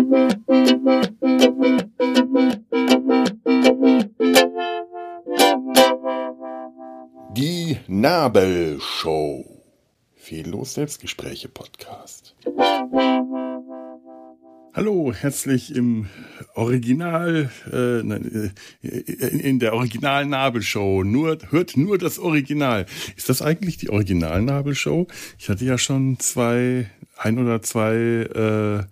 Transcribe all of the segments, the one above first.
Die Nabelshow. Fehllos Selbstgespräche Podcast. Hallo, herzlich im Original, in der Original-Nabelshow. Hört nur das Original. Ist das eigentlich die Original-Nabelshow? Ich hatte ja schon ein oder zwei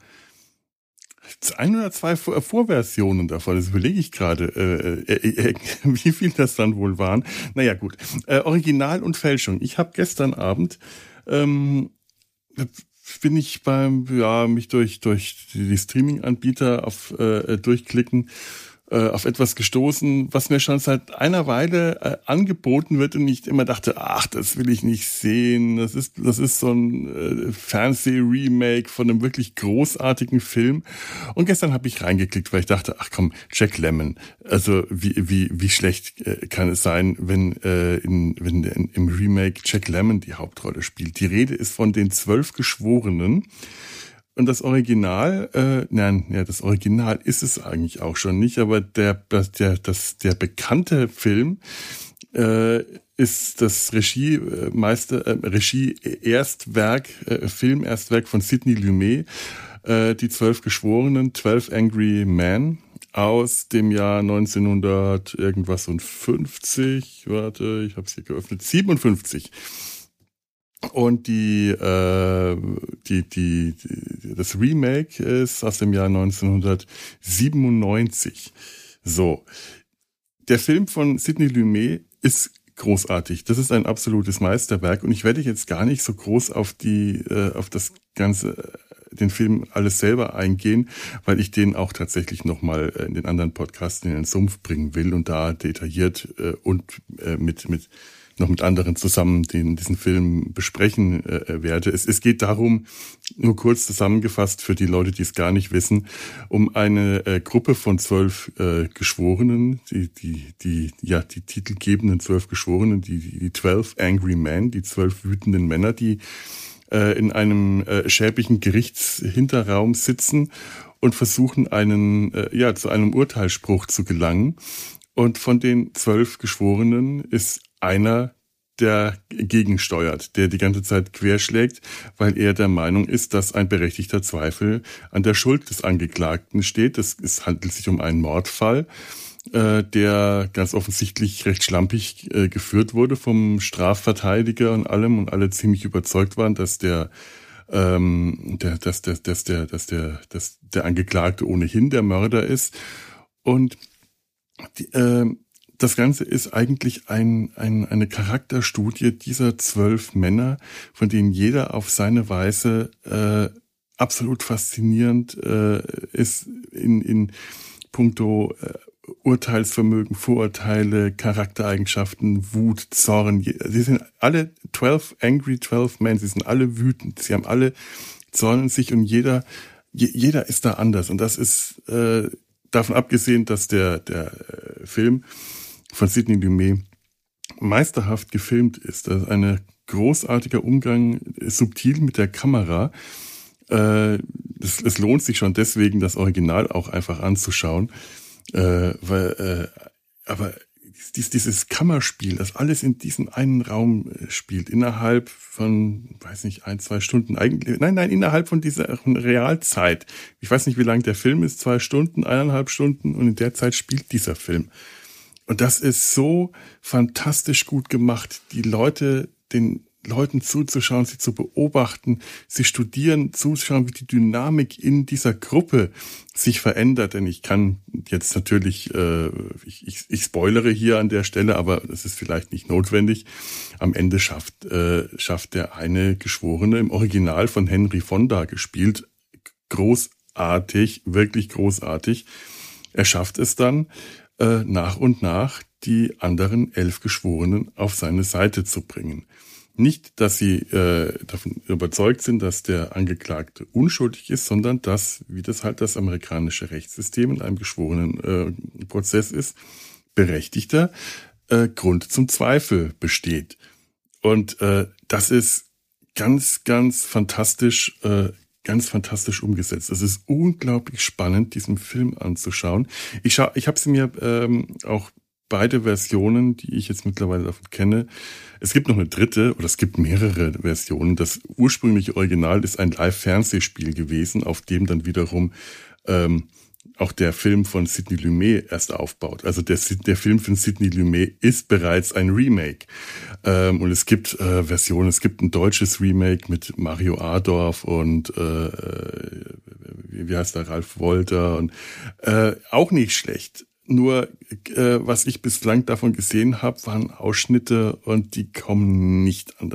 Vorversionen davon. Das überlege ich gerade, wie viel das dann wohl waren. Naja, gut. Original und Fälschung. Ich habe gestern Abend bin ich mich durch die Streaming-Anbieter durchklicken auf etwas gestoßen, was mir schon seit einer Weile angeboten wird und ich immer dachte, ach, das will ich nicht sehen. Das ist so ein Fernseh-Remake von einem wirklich großartigen Film. Und gestern habe ich reingeklickt, weil ich dachte, ach komm, Jack Lemmon. Also wie schlecht kann es sein, wenn im Remake Jack Lemmon die Hauptrolle spielt. Die Rede ist von den 12 Geschworenen. Und das Original, das Original ist es eigentlich auch schon nicht, aber der bekannte Film ist das Filmerstwerk von Sidney Lumet, die 12 Geschworenen, 12 Angry Men aus dem Jahr 1900 irgendwas und 50, warte, ich habe es hier geöffnet, 57. Und das Remake ist aus dem Jahr 1997. So. Der Film von Sidney Lumet ist großartig. Das ist ein absolutes Meisterwerk. Und ich werde jetzt gar nicht so groß auf den Film alles selber eingehen, weil ich den auch tatsächlich nochmal in den anderen Podcasts in den Sumpf bringen will und da detailliert mit anderen zusammen diesen Film besprechen werde. Es geht darum, nur kurz zusammengefasst für die Leute, die es gar nicht wissen, um eine Gruppe von 12 Geschworenen, die titelgebenden 12 Geschworenen, die 12 Angry Men, die 12 wütenden Männer, die in einem schäbigen Gerichtshinterraum sitzen und versuchen, zu einem Urteilsspruch zu gelangen. Und von den 12 Geschworenen ist einer, der gegensteuert, der die ganze Zeit querschlägt, weil er der Meinung ist, dass ein berechtigter Zweifel an der Schuld des Angeklagten steht. Es handelt sich um einen Mordfall, der ganz offensichtlich recht schlampig geführt wurde vom Strafverteidiger und allem und alle ziemlich überzeugt waren, dass der Angeklagte ohnehin der Mörder ist. Und das Ganze ist eigentlich eine Charakterstudie dieser 12 Männer, von denen jeder auf seine Weise absolut faszinierend ist in puncto Urteilsvermögen, Vorurteile, Charaktereigenschaften, Wut, Zorn. Sie sind alle 12 Men, sie sind alle wütend, sie haben alle Zorn in sich und jeder ist da anders. Und das ist davon abgesehen, dass der Film von Sidney Lumet meisterhaft gefilmt ist. Das ist ein großartiger Umgang, subtil mit der Kamera. Es lohnt sich schon deswegen, das Original auch einfach anzuschauen. Aber dieses Kammerspiel, das alles in diesem einen Raum spielt, innerhalb von, 1-2 Stunden, innerhalb von dieser Realzeit. Ich weiß nicht, wie lang der Film ist, 2 Stunden, 1,5 Stunden und in der Zeit spielt dieser Film. Und das ist so fantastisch gut gemacht, den Leuten zuzuschauen, sie zu beobachten, sie studieren, zuschauen, wie die Dynamik in dieser Gruppe sich verändert. Denn ich kann jetzt natürlich, ich spoilere hier an der Stelle, aber das ist vielleicht nicht notwendig. Am Ende schafft der eine Geschworene, im Original von Henry Fonda gespielt, großartig, wirklich großartig. Er schafft es dann, nach und nach die anderen 11 Geschworenen auf seine Seite zu bringen. Nicht, dass sie davon überzeugt sind, dass der Angeklagte unschuldig ist, sondern dass, wie das halt das amerikanische Rechtssystem in einem geschworenen Prozess ist, berechtigter Grund zum Zweifel besteht. Und das ist ganz, ganz fantastisch ganz fantastisch umgesetzt. Es ist unglaublich spannend, diesen Film anzuschauen. Ich habe sie mir auch beide Versionen, die ich jetzt mittlerweile davon kenne. Es gibt noch eine dritte, oder es gibt mehrere Versionen. Das ursprüngliche Original ist ein Live-Fernsehspiel gewesen, auf dem dann wiederum auch der Film von Sidney Lumet erst aufbaut. Also der Film von Sidney Lumet ist bereits ein Remake. Und es gibt Versionen, es gibt ein deutsches Remake mit Mario Adorf und wie heißt der, Ralf Wolter, und auch nicht schlecht. Nur was ich bislang davon gesehen habe, waren Ausschnitte, und die kommen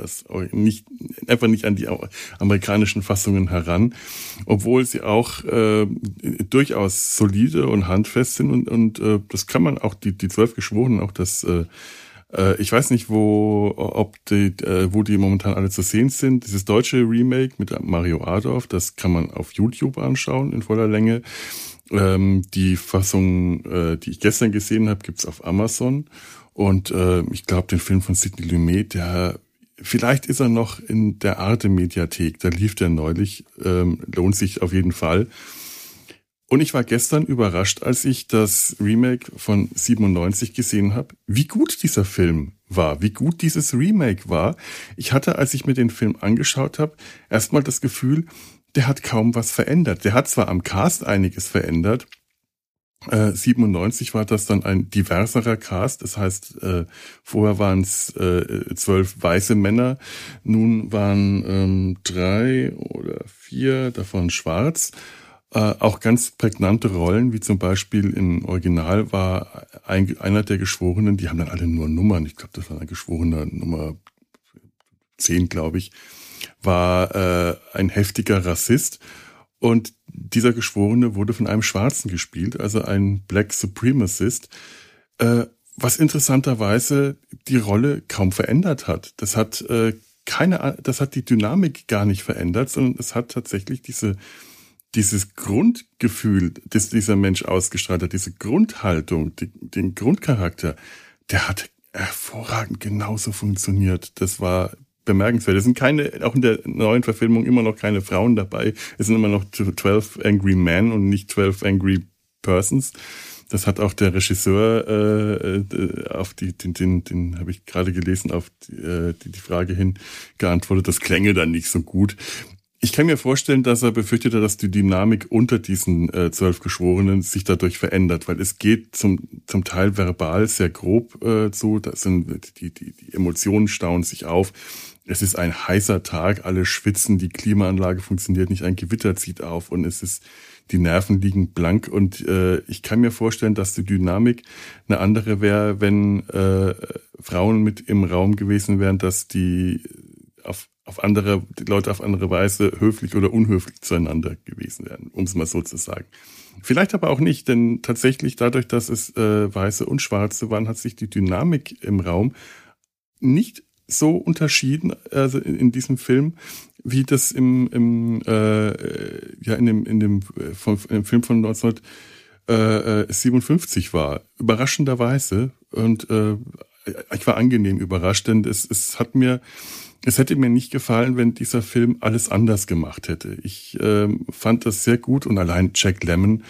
einfach nicht an die amerikanischen Fassungen heran, obwohl sie auch durchaus solide und handfest sind, und das kann man auch, die 12 Geschworenen, auch das ich weiß nicht, wo die momentan alle zu sehen sind. Dieses deutsche Remake mit Mario Adorf, das kann man auf YouTube anschauen in voller Länge. Die Fassung, die ich gestern gesehen habe, gibt's auf Amazon. Und ich glaube, den Film von Sidney Lumet, vielleicht ist er noch in der Arte-Mediathek. Da lief der neulich. Lohnt sich auf jeden Fall. Und ich war gestern überrascht, als ich das Remake von 97 gesehen habe, wie gut dieser Film war, wie gut dieses Remake war. Ich hatte, als ich mir den Film angeschaut habe, erstmal das Gefühl, der hat kaum was verändert. Der hat zwar am Cast einiges verändert. 97 war das dann ein diverserer Cast. Das heißt, vorher waren es 12 weiße Männer. Nun waren 3 oder 4 davon schwarz. Auch ganz prägnante Rollen, wie zum Beispiel im Original war einer der Geschworenen, die haben dann alle nur Nummern. Ich glaube, das war ein Geschworener Nummer 10, glaube ich, war ein heftiger Rassist. Und dieser Geschworene wurde von einem Schwarzen gespielt, also ein Black Supremacist, was interessanterweise die Rolle kaum verändert hat. Das hat die Dynamik gar nicht verändert, sondern es hat tatsächlich dieses Grundgefühl, das dieser Mensch ausgestrahlt hat, diese Grundhaltung, den Grundcharakter, der hat hervorragend genauso funktioniert. Das war bemerkenswert. Es sind auch in der neuen Verfilmung immer noch keine Frauen dabei. Es sind immer noch 12 Angry Men und nicht 12 Angry Persons. Das hat auch der Regisseur auf den habe ich gerade gelesen, auf die Frage hin geantwortet. Das klänge dann nicht so gut. Ich kann mir vorstellen, dass er befürchtete, dass die Dynamik unter diesen 12 Geschworenen sich dadurch verändert, weil es geht zum Teil verbal sehr grob zu. Da sind die Emotionen stauen sich auf. Es ist ein heißer Tag, alle schwitzen, die Klimaanlage funktioniert nicht, ein Gewitter zieht auf und die Nerven liegen blank. Und ich kann mir vorstellen, dass die Dynamik eine andere wäre, wenn Frauen mit im Raum gewesen wären, dass die Leute auf andere Weise höflich oder unhöflich zueinander gewesen wären, um es mal so zu sagen. Vielleicht aber auch nicht, denn tatsächlich dadurch, dass es Weiße und Schwarze waren, hat sich die Dynamik im Raum nicht so unterschieden, also in diesem Film, wie das im Film von 1957 war. Überraschenderweise. Und ich war angenehm überrascht, denn es hätte mir nicht gefallen, wenn dieser Film alles anders gemacht hätte. Ich fand das sehr gut, und allein Jack Lemmon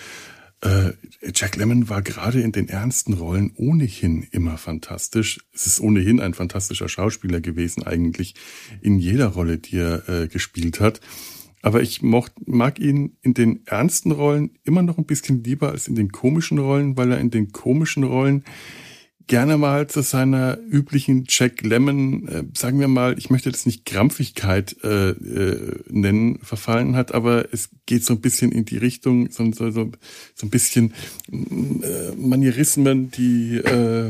war gerade in den ernsten Rollen ohnehin immer fantastisch. Es ist ohnehin ein fantastischer Schauspieler gewesen, eigentlich in jeder Rolle, die er gespielt hat. Aber ich mag ihn in den ernsten Rollen immer noch ein bisschen lieber als in den komischen Rollen, weil er in den komischen Rollen gerne mal zu seiner üblichen Jack Lemmon, sagen wir mal, ich möchte das nicht Krampfigkeit nennen, verfallen hat, aber es geht so ein bisschen in die Richtung, so ein bisschen Manierismen, die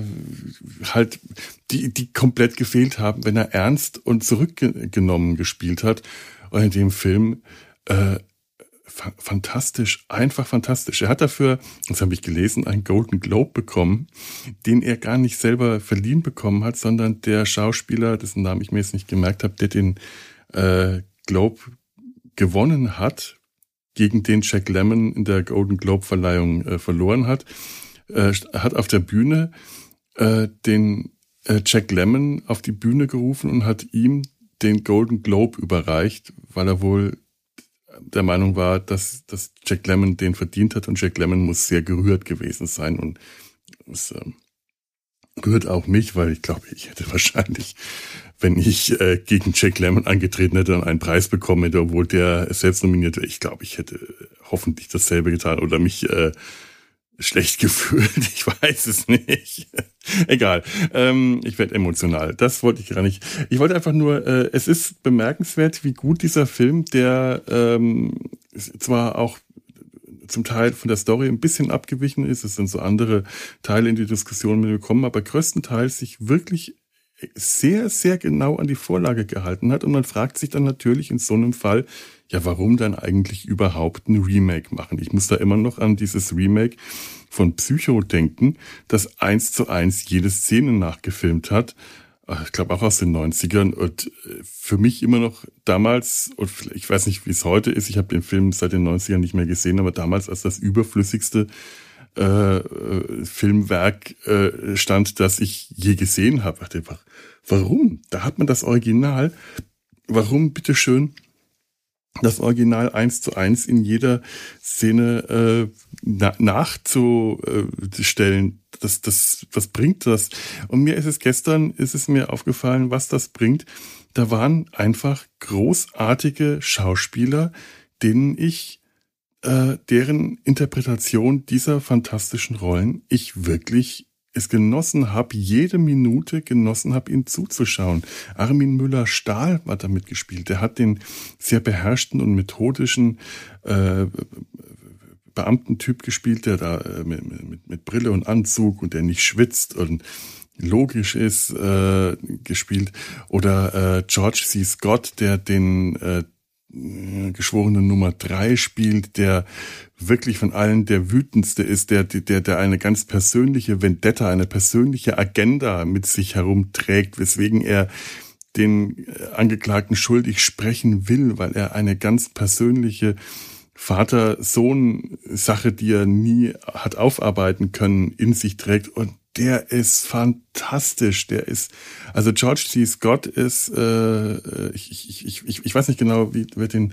die komplett gefehlt haben, wenn er ernst und zurückgenommen gespielt hat. Und in dem Film fantastisch, einfach fantastisch. Er hat dafür, das habe ich gelesen, einen Golden Globe bekommen, den er gar nicht selber verliehen bekommen hat, sondern der Schauspieler, dessen Namen ich mir jetzt nicht gemerkt habe, der den Globe gewonnen hat, gegen den Jack Lemmon in der Golden Globe Verleihung verloren hat, hat auf der Bühne den Jack Lemmon auf die Bühne gerufen und hat ihm den Golden Globe überreicht, weil er wohl der Meinung war, dass Jack Lemmon den verdient hat und Jack Lemmon muss sehr gerührt gewesen sein und es rührt auch mich, weil ich glaube, ich hätte wahrscheinlich, wenn ich gegen Jack Lemmon angetreten hätte und einen Preis bekommen hätte, obwohl der selbst nominiert wäre, ich glaube, ich hätte hoffentlich dasselbe getan oder mich schlecht gefühlt. Ich weiß es nicht. Egal. Ich werde emotional. Das wollte ich gar nicht. Ich wollte einfach nur, es ist bemerkenswert, wie gut dieser Film, der zwar auch zum Teil von der Story ein bisschen abgewichen ist, es sind so andere Teile in die Diskussion mitgekommen, aber größtenteils sich wirklich sehr, sehr genau an die Vorlage gehalten hat. Und man fragt sich dann natürlich in so einem Fall, ja, warum dann eigentlich überhaupt ein Remake machen? Ich muss da immer noch an dieses Remake von Psycho denken, das 1:1 jede Szene nachgefilmt hat. Ich glaube auch aus den 90ern und für mich immer noch damals, und ich weiß nicht, wie es heute ist, ich habe den Film seit den 90ern nicht mehr gesehen, aber damals als das überflüssigste Filmwerk stand, das ich je gesehen habe. Ich dachte, warum? Da hat man das Original. Warum, bitteschön, das Original 1:1 in jeder Szene nachzustellen? Was bringt das? Und mir ist es mir aufgefallen, was das bringt. Da waren einfach großartige Schauspieler, denen ich deren Interpretation dieser fantastischen Rollen ich wirklich es genossen habe, jede Minute genossen habe, ihnen zuzuschauen. Armin Müller-Stahl hat damit gespielt. Der hat den sehr beherrschten und methodischen Beamtentyp gespielt, der da mit Brille und Anzug und der nicht schwitzt und logisch ist, gespielt. Oder George C. Scott, der den geschworenen Nummer 3 spielt, der wirklich von allen der wütendste ist, der eine ganz persönliche Vendetta, eine persönliche Agenda mit sich herumträgt, weswegen er den Angeklagten schuldig sprechen will, weil er eine ganz persönliche Vater-Sohn-Sache, die er nie hat aufarbeiten können, in sich trägt. Und der ist fantastisch. Also George C. Scott ist, ich weiß nicht genau, wer den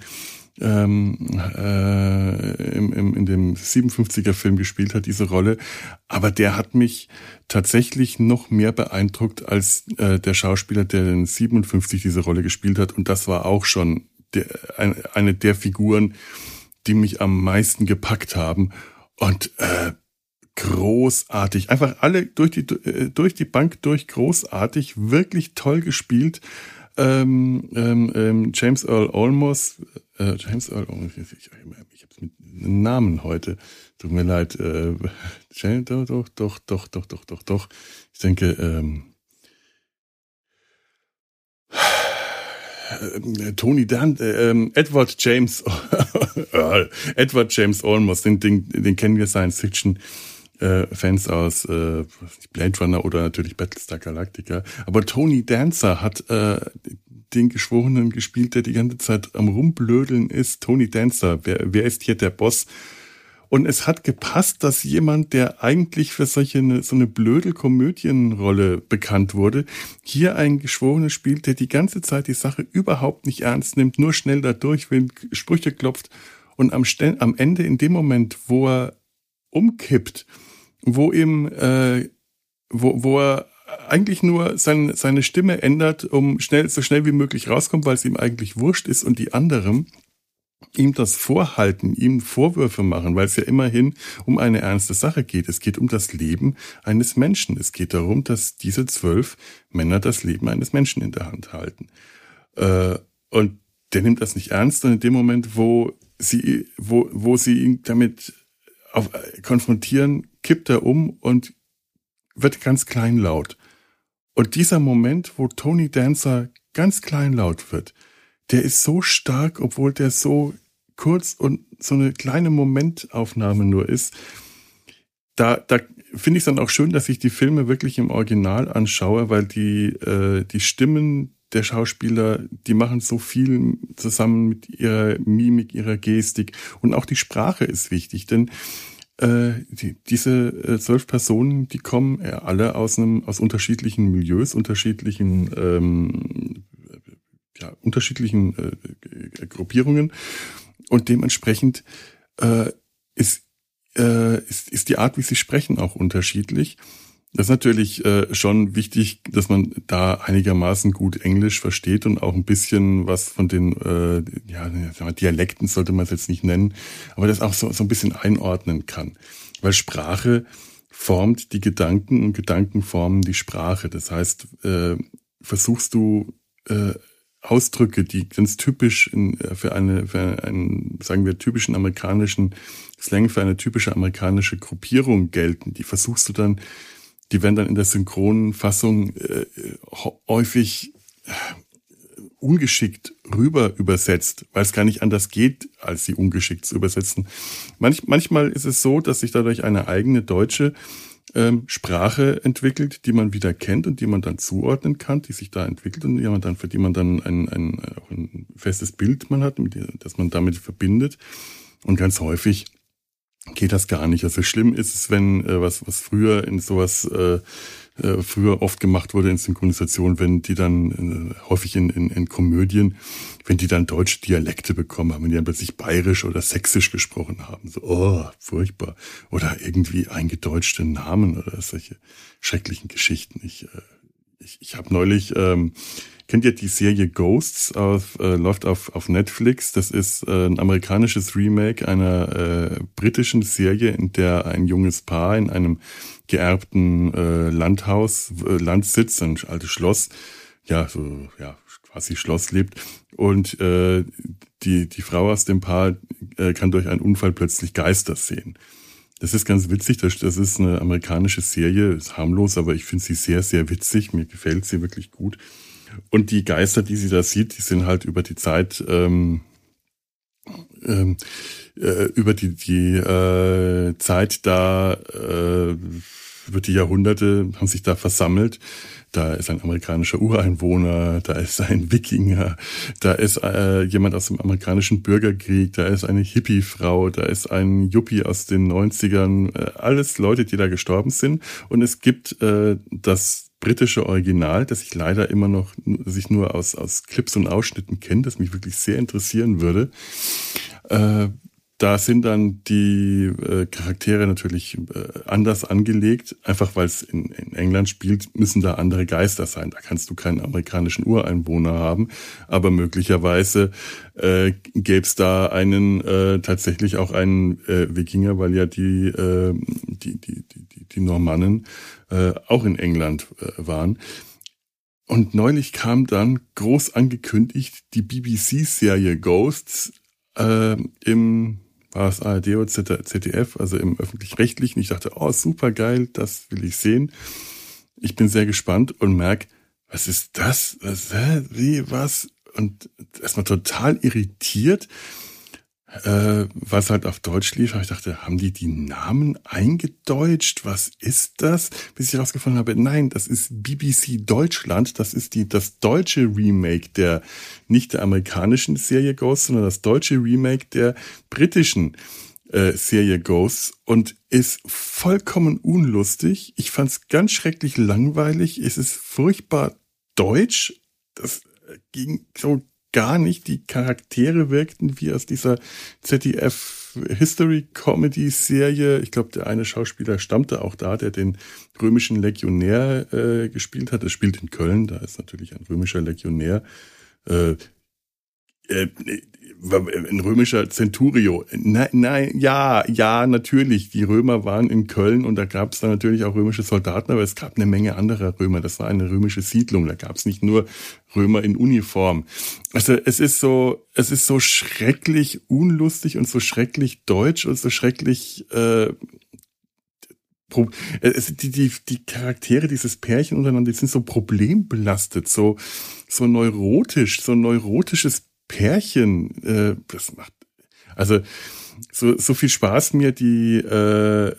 in dem 57er Film gespielt hat, diese Rolle. Aber der hat mich tatsächlich noch mehr beeindruckt als der Schauspieler, der in 57 diese Rolle gespielt hat. Und das war auch schon eine der Figuren, die mich am meisten gepackt haben. Und großartig. Einfach alle durch die Bank durch großartig, wirklich toll gespielt. James Earl Olmos, ich hab's mit Namen heute. Tut mir leid. Doch. Ich denke, Edward James Olmos, den kennen wir Science Fiction Fans aus Blade Runner oder natürlich Battlestar Galactica. Aber Tony Danza hat den Geschworenen gespielt, der die ganze Zeit am Rumblödeln ist. Tony Danza, wer ist hier der Boss? Und es hat gepasst, dass jemand, der eigentlich für so eine blöde Komödienrolle bekannt wurde, hier einen Geschworenen spielt, der die ganze Zeit die Sache überhaupt nicht ernst nimmt, nur schnell da durch will, Sprüche klopft und am Ende, in dem Moment, wo er umkippt, wo er eigentlich nur seine Stimme ändert, um so schnell wie möglich rauskommt, weil es ihm eigentlich wurscht ist und die anderen ihm das vorhalten, ihm Vorwürfe machen, weil es ja immerhin um eine ernste Sache geht. Es geht um das Leben eines Menschen. Es geht darum, dass diese 12 Männer das Leben eines Menschen in der Hand halten. Und der nimmt das nicht ernst. Und in dem Moment, wo sie ihn damit konfrontieren, kippt er um und wird ganz kleinlaut. Und dieser Moment, wo Tony Danza ganz kleinlaut wird, der ist so stark, obwohl der so kurz und so eine kleine Momentaufnahme nur ist. Da finde ich es dann auch schön, dass ich die Filme wirklich im Original anschaue, weil die Stimmen der Schauspieler, die machen so viel zusammen mit ihrer Mimik, ihrer Gestik. Und auch die Sprache ist wichtig, denn diese 12 Personen, die kommen alle aus unterschiedlichen Milieus, unterschiedlichen Gruppierungen. und dementsprechend ist die Art, wie sie sprechen, auch unterschiedlich. Das ist natürlich schon wichtig, dass man da einigermaßen gut Englisch versteht und auch ein bisschen was von den Dialekten sollte man es jetzt nicht nennen, aber das auch so ein bisschen einordnen kann. Weil Sprache formt die Gedanken und Gedanken formen die Sprache. Das heißt, versuchst du Ausdrücke, die ganz typisch für einen, sagen wir, typischen amerikanischen Slang, für eine typische amerikanische Gruppierung gelten, die werden dann in der synchronen Fassung häufig ungeschickt rüber übersetzt, weil es gar nicht anders geht, als sie ungeschickt zu übersetzen. Manchmal ist es so, dass sich dadurch eine eigene deutsche Sprache entwickelt, die man wieder kennt und die man dann zuordnen kann, die sich da entwickelt und für die man dann ein festes Bild man hat, das man damit verbindet. Und ganz häufig geht das gar nicht. Also schlimm ist es, wenn was früher in sowas früher oft gemacht wurde in Synchronisation, wenn die dann häufig in Komödien, wenn die dann deutsche Dialekte bekommen haben, wenn die dann plötzlich bayerisch oder sächsisch gesprochen haben. So, oh, furchtbar. Oder irgendwie eingedeutschte Namen oder solche schrecklichen Geschichten. Ich habe neulich, kennt ihr die Serie Ghosts? Läuft auf Netflix. Das ist ein amerikanisches Remake einer britischen Serie, in der ein junges Paar in einem geerbten Landsitz, ein altes Schloss, quasi Schloss lebt. Und die Frau aus dem Paar kann durch einen Unfall plötzlich Geister sehen. Das ist ganz witzig, das ist eine amerikanische Serie, ist harmlos, aber ich finde sie sehr, sehr witzig, mir gefällt sie wirklich gut. Und die Geister, die sie da sieht, die sind halt über die Zeit, über die Zeit da, über die Jahrhunderte haben sich da versammelt. Da ist ein amerikanischer Ureinwohner, da ist ein Wikinger, da ist jemand aus dem amerikanischen Bürgerkrieg, da ist eine Hippie-Frau, da ist ein Yuppie aus den 90ern, alles Leute, die da gestorben sind. Und es gibt das britische Original, das ich leider immer noch, das ich nur aus Clips und Ausschnitten kenne, das mich wirklich sehr interessieren würde. Da sind dann die Charaktere natürlich anders angelegt. Einfach weil es in England spielt, müssen da andere Geister sein. Da kannst du keinen amerikanischen Ureinwohner haben. Aber möglicherweise gäbe es da tatsächlich auch einen Wikinger, weil ja die Normannen auch in England waren. Und neulich kam dann groß angekündigt die BBC-Serie Ghosts war es ARD oder ZDF, also im Öffentlich-Rechtlichen. Ich dachte, oh, super geil, das will ich sehen. Ich bin sehr gespannt und merke, was ist das? Was? Und erstmal total irritiert, was halt auf Deutsch lief. Aber ich dachte, haben die Namen eingedeutscht? Was ist das? Bis ich herausgefunden habe, nein, das ist BBC Deutschland. Das ist das deutsche Remake nicht der amerikanischen Serie Ghosts, sondern das deutsche Remake der britischen Serie Ghosts und ist vollkommen unlustig. Ich fand es ganz schrecklich langweilig. Es ist furchtbar deutsch. Das ging so gar nicht. Die Charaktere wirkten wie aus dieser ZDF-History-Comedy-Serie. Ich glaube, der eine Schauspieler stammte auch da, der den römischen Legionär gespielt hat. Er spielt in Köln, da ist natürlich ein römischer Legionär. Ein römischer Centurio. Nein, ja, natürlich. Die Römer waren in Köln und da gab es dann natürlich auch römische Soldaten, aber es gab eine Menge anderer Römer. Das war eine römische Siedlung. Da gab es nicht nur Römer in Uniform. Also es ist so schrecklich unlustig und so schrecklich deutsch und so schrecklich die Charaktere, dieses Pärchen untereinander, die sind so problembelastet, so neurotisch, so ein neurotisches Pärchen, das macht, also so viel Spaß mir das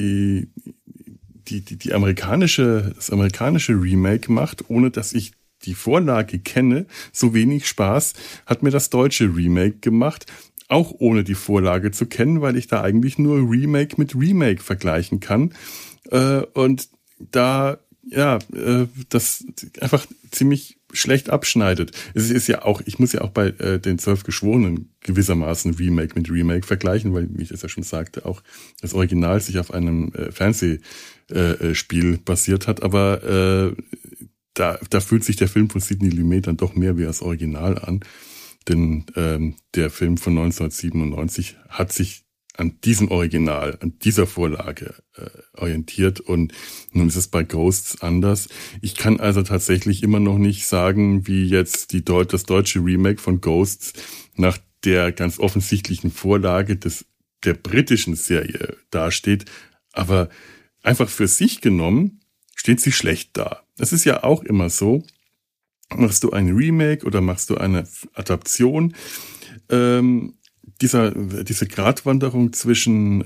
amerikanische Remake macht, ohne dass ich die Vorlage kenne, so wenig Spaß hat mir das deutsche Remake gemacht, auch ohne die Vorlage zu kennen, weil ich da eigentlich nur Remake mit Remake vergleichen kann und da das einfach ziemlich schlecht abschneidet. Es ist ja auch, ich muss ja auch bei den 12 Geschworenen gewissermaßen Remake mit Remake vergleichen, weil, wie ich das ja schon sagte, auch das Original sich auf einem Fernsehspiel basiert hat, aber da fühlt sich der Film von Sidney Lumet dann doch mehr wie das Original an, denn der Film von 1997 hat sich an diesem Original, an dieser Vorlage orientiert und nun ist es bei Ghosts anders. Ich kann also tatsächlich immer noch nicht sagen, wie jetzt das deutsche Remake von Ghosts nach der ganz offensichtlichen Vorlage der britischen Serie dasteht, aber einfach für sich genommen steht sie schlecht da. Das ist ja auch immer so. Machst du ein Remake oder machst du eine Adaption, diese Gratwanderung zwischen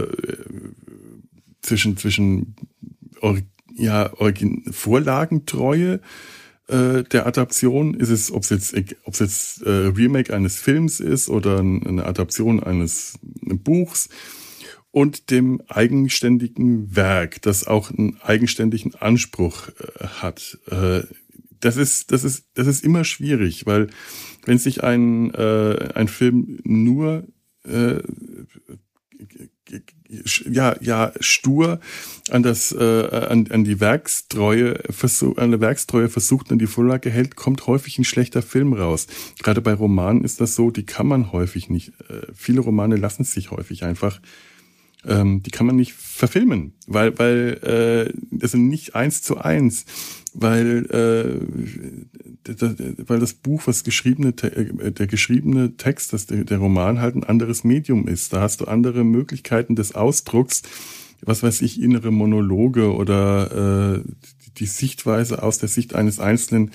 Vorlagentreue der Adaption, ob es jetzt Remake eines Films ist oder eine Adaption eines Buchs, und dem eigenständigen Werk, das auch einen eigenständigen Anspruch hat. Das ist immer schwierig, weil wenn sich ein Film nur stur an die Werkstreue versucht, an die Vorlage hält, kommt häufig ein schlechter Film raus. Gerade bei Romanen ist das so, die kann man häufig nicht. Viele Romane lassen sich häufig einfach. Die kann man nicht verfilmen, weil das sind nicht 1:1, weil das Buch, der geschriebene Text, der Roman halt ein anderes Medium ist. Da hast du andere Möglichkeiten des Ausdrucks, was weiß ich, innere Monologe oder die Sichtweise aus der Sicht einer einzelnen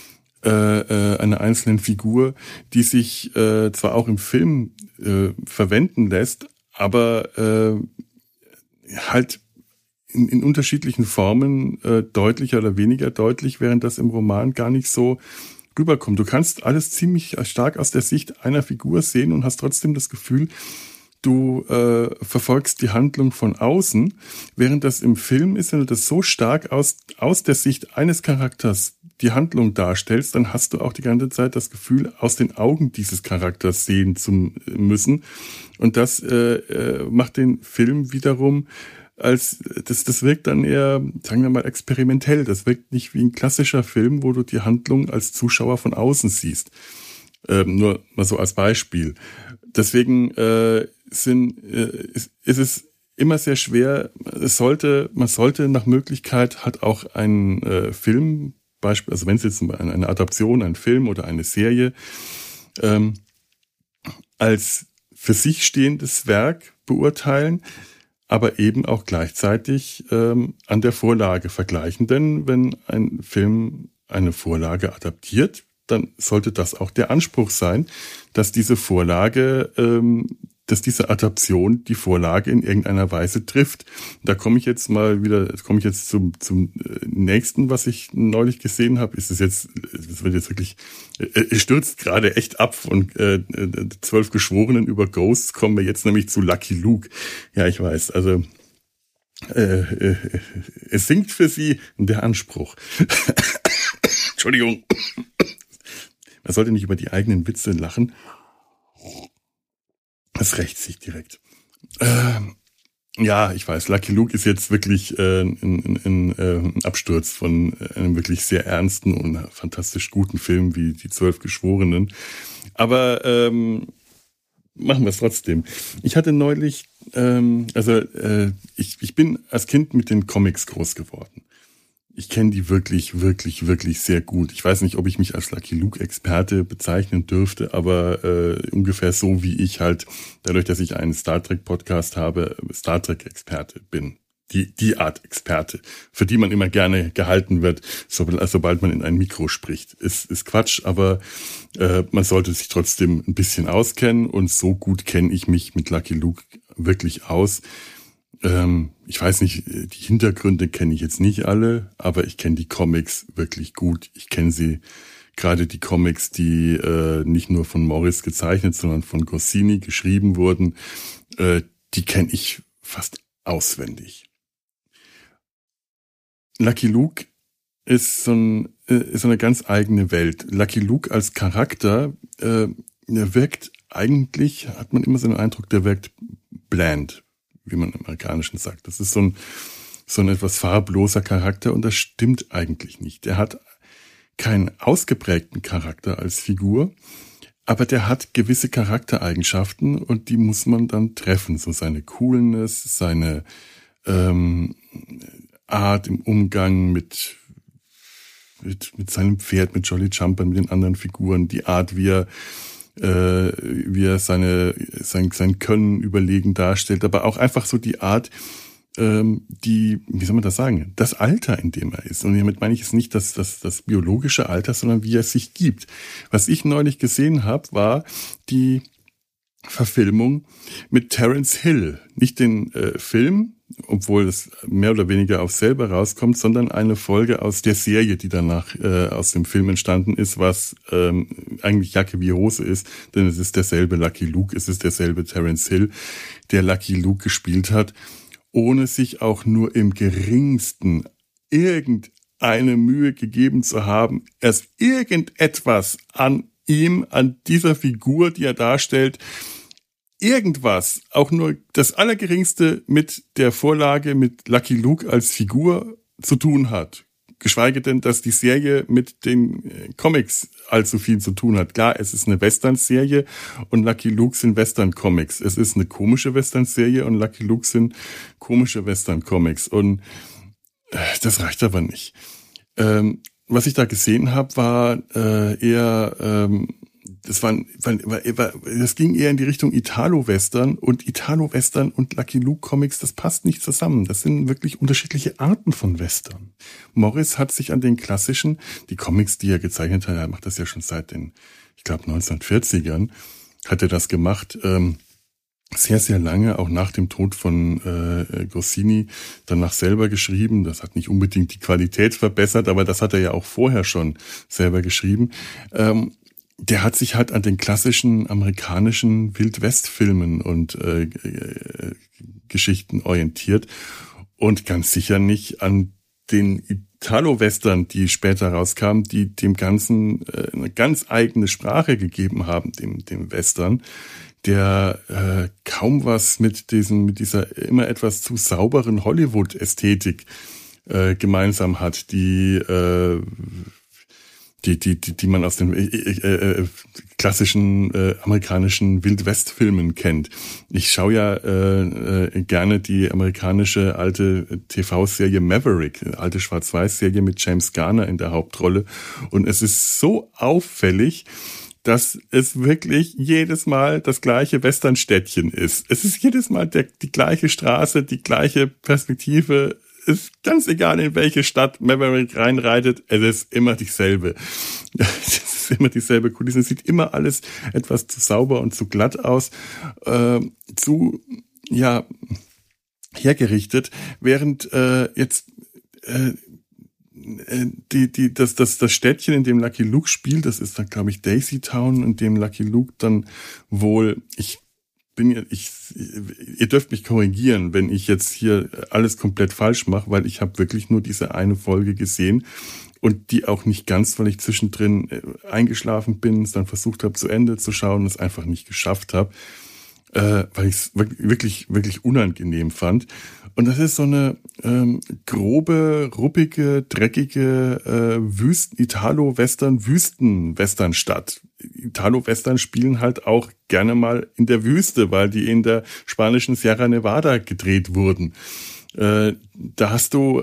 Figur, die sich zwar auch im Film verwenden lässt, aber halt in unterschiedlichen Formen deutlicher oder weniger deutlich, während das im Roman gar nicht so rüberkommt. Du kannst alles ziemlich stark aus der Sicht einer Figur sehen und hast trotzdem das Gefühl, du verfolgst die Handlung von außen, während das im Film ist, wenn du das so stark aus der Sicht eines Charakters die Handlung darstellst, dann hast du auch die ganze Zeit das Gefühl, aus den Augen dieses Charakters sehen zu müssen. Und das macht den Film wiederum das wirkt dann eher, sagen wir mal, experimentell. Das wirkt nicht wie ein klassischer Film, wo du die Handlung als Zuschauer von außen siehst. Nur mal so als Beispiel. Deswegen ist es immer sehr schwer. Man sollte nach Möglichkeit halt auch einen Film, also wenn es jetzt eine Adaption, ein Film oder eine Serie, als für sich stehendes Werk beurteilen, aber eben auch gleichzeitig an der Vorlage vergleichen. Denn wenn ein Film eine Vorlage adaptiert, dann sollte das auch der Anspruch sein, dass diese Adaption die Vorlage in irgendeiner Weise trifft. Da komme ich jetzt zum nächsten, was ich neulich gesehen habe. Es stürzt gerade echt ab von 12 Geschworenen über Ghosts, kommen wir jetzt nämlich zu Lucky Luke. Ja, ich weiß, also es sinkt für sie der Anspruch. Entschuldigung. Man sollte nicht über die eigenen Witze lachen. Das rächt sich direkt. Ja, ich weiß, Lucky Luke ist jetzt wirklich ein Absturz von einem wirklich sehr ernsten und fantastisch guten Film wie Die 12 Geschworenen. Aber machen wir es trotzdem. Ich hatte neulich, ich bin als Kind mit den Comics groß geworden. Ich kenne die wirklich, wirklich, wirklich sehr gut. Ich weiß nicht, ob ich mich als Lucky Luke-Experte bezeichnen dürfte, aber ungefähr so wie ich halt, dadurch, dass ich einen Star Trek-Podcast habe, Star Trek-Experte bin. Die Art Experte, für die man immer gerne gehalten wird, sobald man in ein Mikro spricht. Ist Quatsch, aber man sollte sich trotzdem ein bisschen auskennen und so gut kenne ich mich mit Lucky Luke wirklich aus. Ich weiß nicht, die Hintergründe kenne ich jetzt nicht alle, aber ich kenne die Comics wirklich gut. Ich kenne sie, gerade die Comics, die nicht nur von Morris gezeichnet, sondern von Goscinny geschrieben wurden, die kenne ich fast auswendig. Lucky Luke ist so ein so eine ganz eigene Welt. Lucky Luke als Charakter, der wirkt eigentlich, hat man immer so den Eindruck, der wirkt bland, wie man im Amerikanischen sagt. Das ist so ein etwas farbloser Charakter und das stimmt eigentlich nicht. Der hat keinen ausgeprägten Charakter als Figur, aber der hat gewisse Charaktereigenschaften und die muss man dann treffen. So seine Coolness, seine Art im Umgang mit seinem Pferd, mit Jolly Jumper, mit den anderen Figuren, die Art, wie er sein Können überlegen darstellt, aber auch einfach so die Art, wie soll man das sagen, das Alter, in dem er ist. Und damit meine ich jetzt nicht das biologische Alter, sondern wie er sich gibt. Was ich neulich gesehen habe, war die Verfilmung mit Terence Hill. Nicht den Film, obwohl es mehr oder weniger auf selber rauskommt, sondern eine Folge aus der Serie, die danach aus dem Film entstanden ist, was eigentlich Jacke wie Hose ist, denn es ist derselbe Lucky Luke, es ist derselbe Terence Hill, der Lucky Luke gespielt hat, ohne sich auch nur im geringsten irgendeine Mühe gegeben zu haben, erst irgendetwas an ihm, an dieser Figur, die er darstellt, irgendwas, auch nur das Allergeringste mit der Vorlage, mit Lucky Luke als Figur zu tun hat. Geschweige denn, dass die Serie mit den Comics allzu viel zu tun hat. Klar, es ist eine Western-Serie und Lucky Luke sind Western-Comics. Es ist eine komische Western-Serie und Lucky Luke sind komische Western-Comics. Und das reicht aber nicht. Was ich da gesehen habe, war eher... Das ging eher in die Richtung Italo-Western und Italo-Western und Lucky Luke-Comics, das passt nicht zusammen. Das sind wirklich unterschiedliche Arten von Western. Morris hat sich an den klassischen, die Comics, die er gezeichnet hat, er macht das ja schon seit den, ich glaube 1940ern, hat er das gemacht, sehr, sehr lange, auch nach dem Tod von Goscinny, danach selber geschrieben. Das hat nicht unbedingt die Qualität verbessert, aber das hat er ja auch vorher schon selber geschrieben. Der hat sich halt an den klassischen amerikanischen Wild-West-Filmen und Geschichten orientiert und ganz sicher nicht an den Italo-Western, die später rauskamen, die dem Ganzen eine ganz eigene Sprache gegeben haben, dem Western, der kaum was mit dieser immer etwas zu sauberen Hollywood-Ästhetik gemeinsam hat, die man aus den klassischen amerikanischen Wild-West-Filmen kennt. Ich schaue ja gerne die amerikanische alte TV-Serie Maverick, eine alte Schwarz-Weiß-Serie mit James Garner in der Hauptrolle. Und es ist so auffällig, dass es wirklich jedes Mal das gleiche Westernstädtchen ist. Es ist jedes Mal die gleiche Straße, die gleiche Perspektive. Ist ganz egal, in welche Stadt Maverick reinreitet, es ist immer dieselbe. Es ist immer dieselbe Kulisse. Es sieht immer alles etwas zu sauber und zu glatt aus, hergerichtet, während jetzt das Städtchen, in dem Lucky Luke spielt, das ist dann, glaube ich, Daisy Town, in dem Lucky Luke dann wohl, ihr dürft mich korrigieren, wenn ich jetzt hier alles komplett falsch mache, weil ich habe wirklich nur diese eine Folge gesehen und die auch nicht ganz, weil ich zwischendrin eingeschlafen bin, es dann versucht habe zu Ende zu schauen und es einfach nicht geschafft habe, weil ich es wirklich, wirklich unangenehm fand. Und das ist so eine grobe, ruppige, dreckige Italo-Western-Wüsten-Westernstadt. Italo-Western spielen halt auch gerne mal in der Wüste, weil die in der spanischen Sierra Nevada gedreht wurden. Da hast du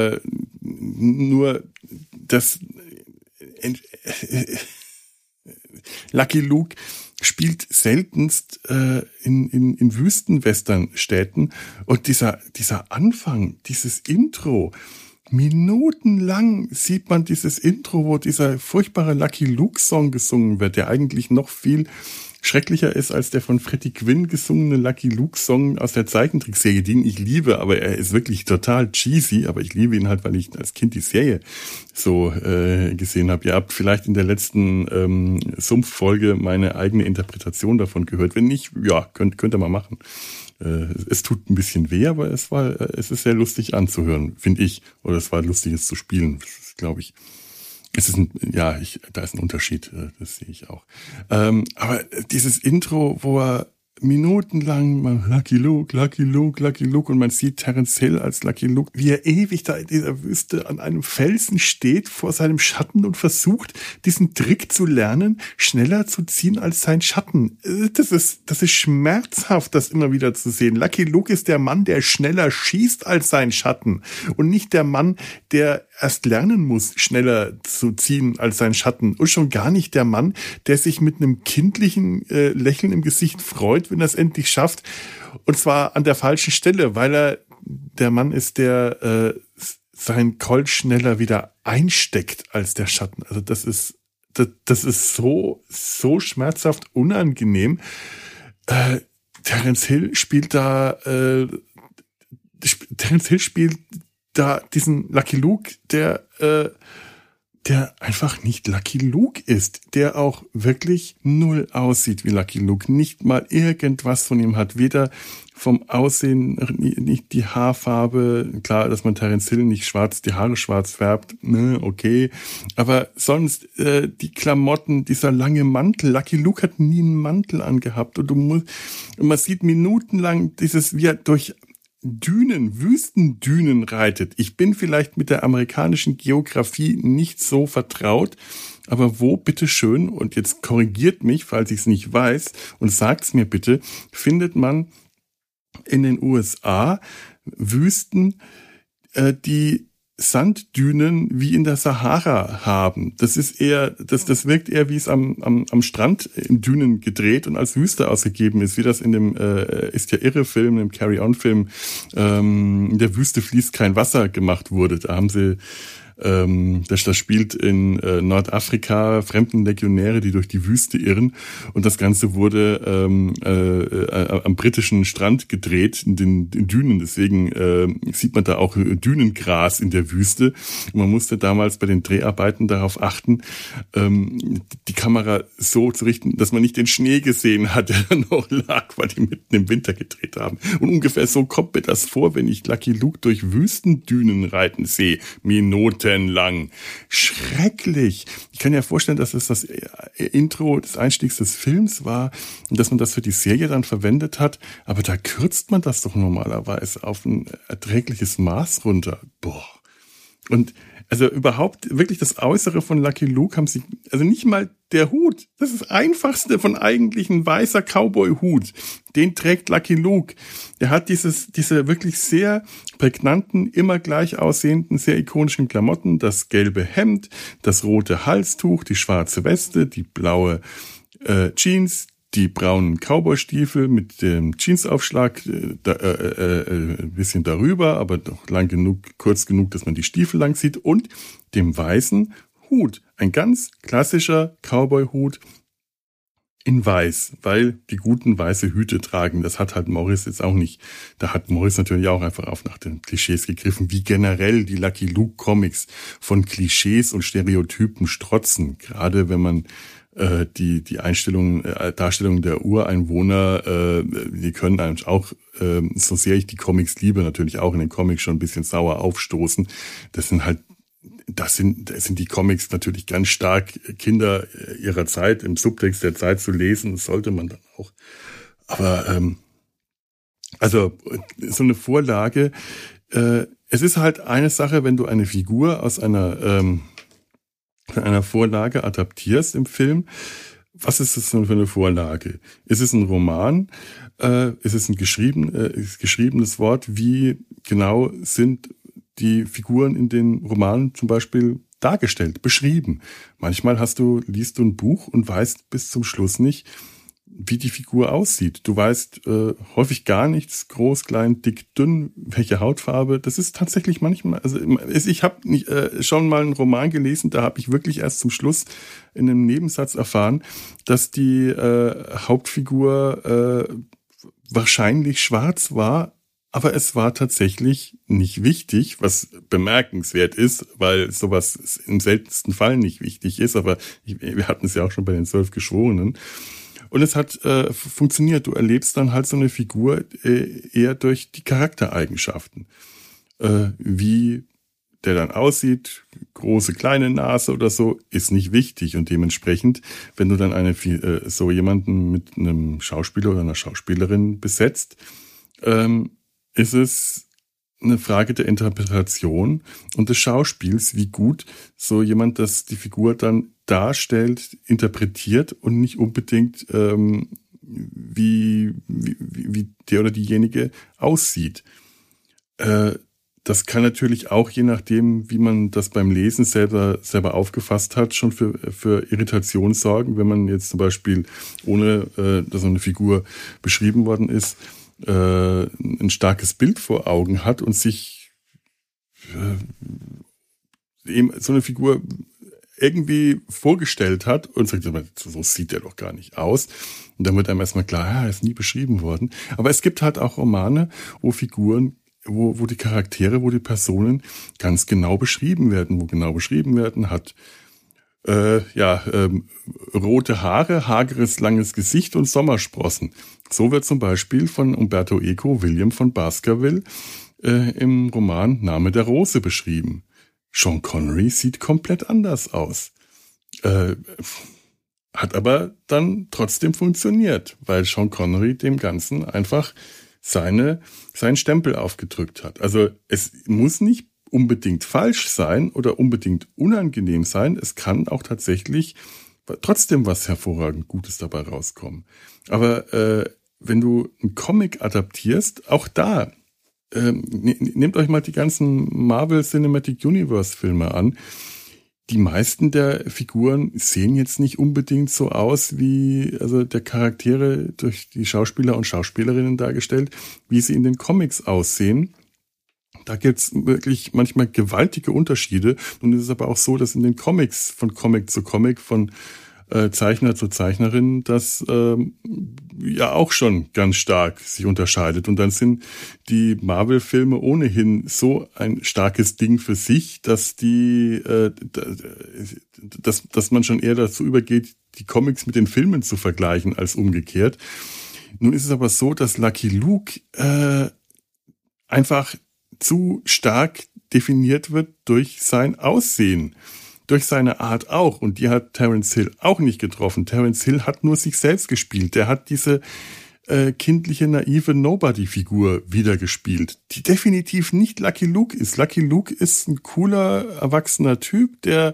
nur das Lucky Luke spielt seltenst in Wüsten-Western-Städten und dieser Anfang, dieses Intro, minutenlang sieht man dieses Intro, wo dieser furchtbare Lucky Luke-Song gesungen wird, der eigentlich noch viel schrecklicher ist als der von Freddie Quinn gesungene Lucky Luke-Song aus der Zeichentrickserie, den ich liebe, aber er ist wirklich total cheesy, aber ich liebe ihn halt, weil ich als Kind die Serie so gesehen habe. Ihr habt vielleicht in der letzten Sumpf-Folge meine eigene Interpretation davon gehört. Wenn nicht, ja, könnt ihr mal machen. Es tut ein bisschen weh, aber es ist sehr lustig anzuhören, finde ich. Oder es war lustig, es zu spielen, glaube ich. Da ist ein Unterschied, das sehe ich auch. Aber dieses Intro, wo er minutenlang mal Lucky Luke, Lucky Luke, Lucky Luke und man sieht Terence Hill als Lucky Luke, wie er ewig da in dieser Wüste an einem Felsen steht vor seinem Schatten und versucht, diesen Trick zu lernen, schneller zu ziehen als sein Schatten. Das ist schmerzhaft, das immer wieder zu sehen. Lucky Luke ist der Mann, der schneller schießt als sein Schatten und nicht der Mann, der erst lernen muss, schneller zu ziehen als sein Schatten. Und schon gar nicht der Mann, der sich mit einem kindlichen Lächeln im Gesicht freut, wenn er es endlich schafft. Und zwar an der falschen Stelle, weil er der Mann ist, der sein Colt schneller wieder einsteckt als der Schatten. Also das ist so schmerzhaft unangenehm. Terence Hill spielt da diesen Lucky Luke, der einfach nicht Lucky Luke ist, der auch wirklich null aussieht wie Lucky Luke, nicht mal irgendwas von ihm hat, weder vom Aussehen, nicht die Haarfarbe, klar, dass man Terence Hill nicht die Haare schwarz färbt, ne, okay, aber sonst die Klamotten, dieser lange Mantel, Lucky Luke hat nie einen Mantel angehabt und man sieht minutenlang wie er durch Wüstendünen reitet. Ich bin vielleicht mit der amerikanischen Geografie nicht so vertraut, aber wo, bitteschön, und jetzt korrigiert mich, falls ich es nicht weiß, und sagt's mir bitte, findet man in den USA Wüsten, die Sanddünen wie in der Sahara haben. Das wirkt eher wie es am Strand in Dünen gedreht und als Wüste ausgegeben ist, wie das in dem Ist ja irre Film, im Carry-On-Film, in der Wüste fließt kein Wasser gemacht wurde. Da haben sie das spielt in Nordafrika, Fremdenlegionäre, die durch die Wüste irren, und das Ganze wurde am britischen Strand gedreht, in den Dünen, deswegen sieht man da auch Dünengras in der Wüste, und man musste damals bei den Dreharbeiten darauf achten, die Kamera so zu richten, dass man nicht den Schnee gesehen hat, der noch lag, weil die mitten im Winter gedreht haben. Und ungefähr so kommt mir das vor, wenn ich Lucky Luke durch Wüstendünen reiten sehe, minutenlang. Schrecklich. Ich kann ja vorstellen, dass es das Intro des Einstiegs des Films war und dass man das für die Serie dann verwendet hat, aber da kürzt man das doch normalerweise auf ein erträgliches Maß runter. Boah. Und also überhaupt wirklich das Äußere von Lucky Luke haben sie, also nicht mal der Hut, das ist das einfachste von eigentlich ein weißer Cowboy-Hut, den trägt Lucky Luke. Der hat diese wirklich sehr prägnanten, immer gleich aussehenden, sehr ikonischen Klamotten, das gelbe Hemd, das rote Halstuch, die schwarze Weste, die blaue Jeans, die braunen Cowboy-Stiefel mit dem Jeansaufschlag ein bisschen darüber, aber doch kurz genug, dass man die Stiefel lang sieht, und dem weißen Hut. Ein ganz klassischer Cowboy-Hut in weiß, weil die guten weiße Hüte tragen. Das hat halt Morris jetzt auch nicht. Da hat Morris natürlich auch einfach nach den Klischees gegriffen, wie generell die Lucky Luke Comics von Klischees und Stereotypen strotzen. Gerade wenn man die Darstellung der Ureinwohner, die können eigentlich auch, so sehr ich die Comics liebe, natürlich auch in den Comics schon ein bisschen sauer aufstoßen. Das sind die Comics natürlich ganz stark Kinder ihrer Zeit, im Subtext der Zeit zu lesen, das sollte man dann auch. Aber also so eine Vorlage, es ist halt eine Sache, wenn du eine Figur aus einer Vorlage adaptierst im Film. Was ist das denn für eine Vorlage? Ist es ein Roman? Ist es ein geschriebenes Wort? Wie genau sind die Figuren in den Romanen zum Beispiel dargestellt, beschrieben? Manchmal liest du ein Buch und weißt bis zum Schluss nicht, wie die Figur aussieht. Du weißt häufig gar nichts, groß, klein, dick, dünn, welche Hautfarbe. Das ist tatsächlich manchmal, also ich habe schon mal einen Roman gelesen, da habe ich wirklich erst zum Schluss in einem Nebensatz erfahren, dass die Hauptfigur wahrscheinlich schwarz war, aber es war tatsächlich nicht wichtig, was bemerkenswert ist, weil sowas im seltensten Fall nicht wichtig ist, aber wir hatten es ja auch schon bei den 12 Geschworenen. Und es hat funktioniert. Du erlebst dann halt so eine Figur eher durch die Charaktereigenschaften. Wie der dann aussieht, große, kleine Nase oder so, ist nicht wichtig. Und dementsprechend, wenn du dann so jemanden mit einem Schauspieler oder einer Schauspielerin besetzt, ist es eine Frage der Interpretation und des Schauspiels, wie gut so jemand, das die Figur dann darstellt, interpretiert und nicht unbedingt wie der oder diejenige aussieht. Das kann natürlich auch, je nachdem, wie man das beim Lesen selber aufgefasst hat, schon für Irritation sorgen, wenn man jetzt zum Beispiel, ohne dass so eine Figur beschrieben worden ist, ein starkes Bild vor Augen hat und sich eben so eine Figur irgendwie vorgestellt hat und sagt, so sieht der doch gar nicht aus. Und dann wird einem erstmal klar, er ist nie beschrieben worden. Aber es gibt halt auch Romane, wo Figuren, wo die Charaktere, wo die Personen ganz genau beschrieben werden, wo genau beschrieben werden hat, rote Haare, hageres, langes Gesicht und Sommersprossen. So wird zum Beispiel von Umberto Eco William von Baskerville im Roman Name der Rose beschrieben. Sean Connery sieht komplett anders aus. Hat aber dann trotzdem funktioniert, weil Sean Connery dem Ganzen einfach seinen Stempel aufgedrückt hat. Also es muss nicht unbedingt falsch sein oder unbedingt unangenehm sein. Es kann auch tatsächlich trotzdem was hervorragend Gutes dabei rauskommen. Aber wenn du einen Comic adaptierst, auch da, nehmt euch mal die ganzen Marvel Cinematic Universe Filme an. Die meisten der Figuren sehen jetzt nicht unbedingt so aus wie, also der Charaktere durch die Schauspieler und Schauspielerinnen dargestellt, wie sie in den Comics aussehen. Da gibt's wirklich manchmal gewaltige Unterschiede. Und es ist aber auch so, dass in den Comics von Comic zu Comic, von Zeichner zu Zeichnerin, das ja auch schon ganz stark sich unterscheidet. Und dann sind die Marvel-Filme ohnehin so ein starkes Ding für sich, dass dass man schon eher dazu übergeht, die Comics mit den Filmen zu vergleichen, als umgekehrt. Nun ist es aber so, dass Lucky Luke einfach zu stark definiert wird durch sein Aussehen. Durch seine Art auch. Und die hat Terence Hill auch nicht getroffen. Terence Hill hat nur sich selbst gespielt. Der hat diese kindliche, naive Nobody-Figur wiedergespielt, die definitiv nicht Lucky Luke ist. Lucky Luke ist ein cooler, erwachsener Typ, der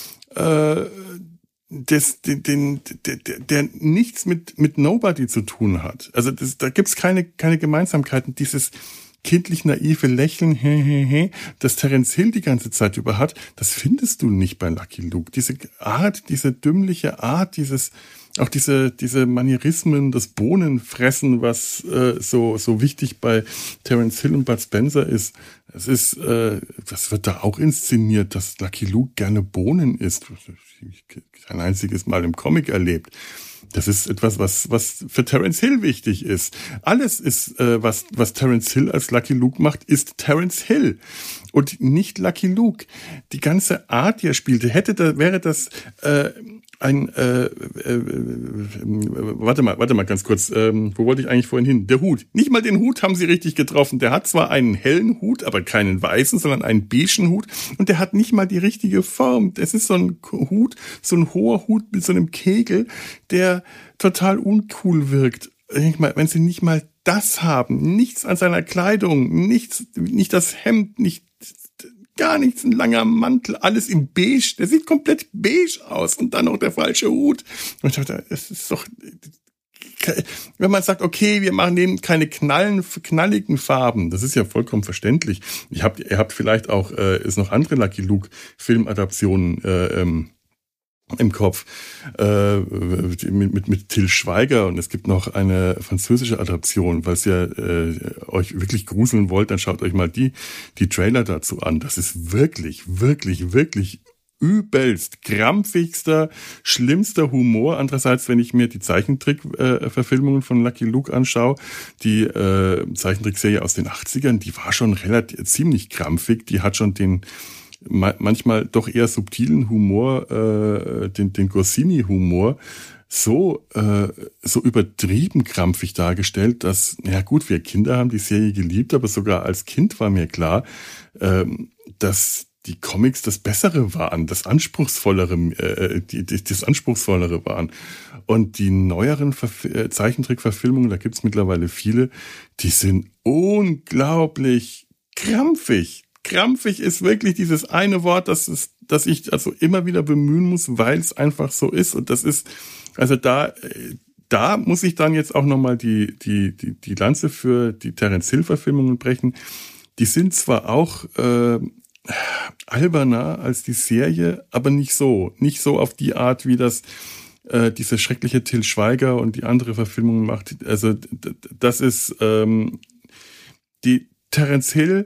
nichts mit Nobody zu tun hat. Also da gibt's keine Gemeinsamkeiten. Dieses kindlich naive Lächeln, das Terence Hill die ganze Zeit über hat, das findest du nicht bei Lucky Luke. Diese Art, diese dümmliche Art, auch diese Manierismen, das Bohnenfressen, was so wichtig bei Terence Hill und Bud Spencer ist, das wird da auch inszeniert, dass Lucky Luke gerne Bohnen isst. Kein einziges Mal im Comic erlebt. Das ist etwas, was für Terence Hill wichtig ist. Alles ist, was Terence Hill als Lucky Luke macht, ist Terence Hill und nicht Lucky Luke. Die ganze Art, die er spielte, wäre das warte mal ganz kurz, wo wollte ich eigentlich vorhin hin? Der Hut. Nicht mal den Hut haben sie richtig getroffen. Der hat zwar einen hellen Hut, aber keinen weißen, sondern einen beigen Hut und der hat nicht mal die richtige Form. Es ist so ein Hut, so ein hoher Hut mit so einem Kegel, der total uncool wirkt. Wenn sie nicht mal das haben, nichts an seiner Kleidung, nicht das Hemd, gar nichts, ein langer Mantel, alles in beige. Der sieht komplett beige aus und dann noch der falsche Hut. Und ich dachte, es ist doch, wenn man sagt, okay, wir nehmen keine knalligen Farben, das ist ja vollkommen verständlich. Ihr habt vielleicht auch noch andere Lucky Luke Filmadaptionen im Kopf mit Till Schweiger und es gibt noch eine französische Adaption, falls ihr euch wirklich gruseln wollt, dann schaut euch mal die Trailer dazu an. Das ist wirklich, wirklich, wirklich übelst krampfigster, schlimmster Humor. Andererseits, wenn ich mir die Zeichentrick-Verfilmungen von Lucky Luke anschaue, die Zeichentrickserie aus den 80ern, die war schon ziemlich krampfig, die hat schon den manchmal doch eher subtilen Humor, den Goscinny-Humor, so übertrieben krampfig dargestellt, dass, ja gut, wir Kinder haben die Serie geliebt, aber sogar als Kind war mir klar, dass die Comics das Bessere waren, das Anspruchsvollere waren. Und die neueren Zeichentrickverfilmungen, da gibt's mittlerweile viele, die sind unglaublich krampfig. Krampfig ist wirklich dieses eine Wort, das ich also immer wieder bemühen muss, weil es einfach so ist. Und das ist, also da muss ich dann jetzt auch nochmal die Lanze für die Terence Hill-Verfilmungen brechen. Die sind zwar auch alberner als die Serie, aber nicht so auf die Art, wie das diese schreckliche Til Schweiger und die andere Verfilmung macht. Also das ist die Terence Hill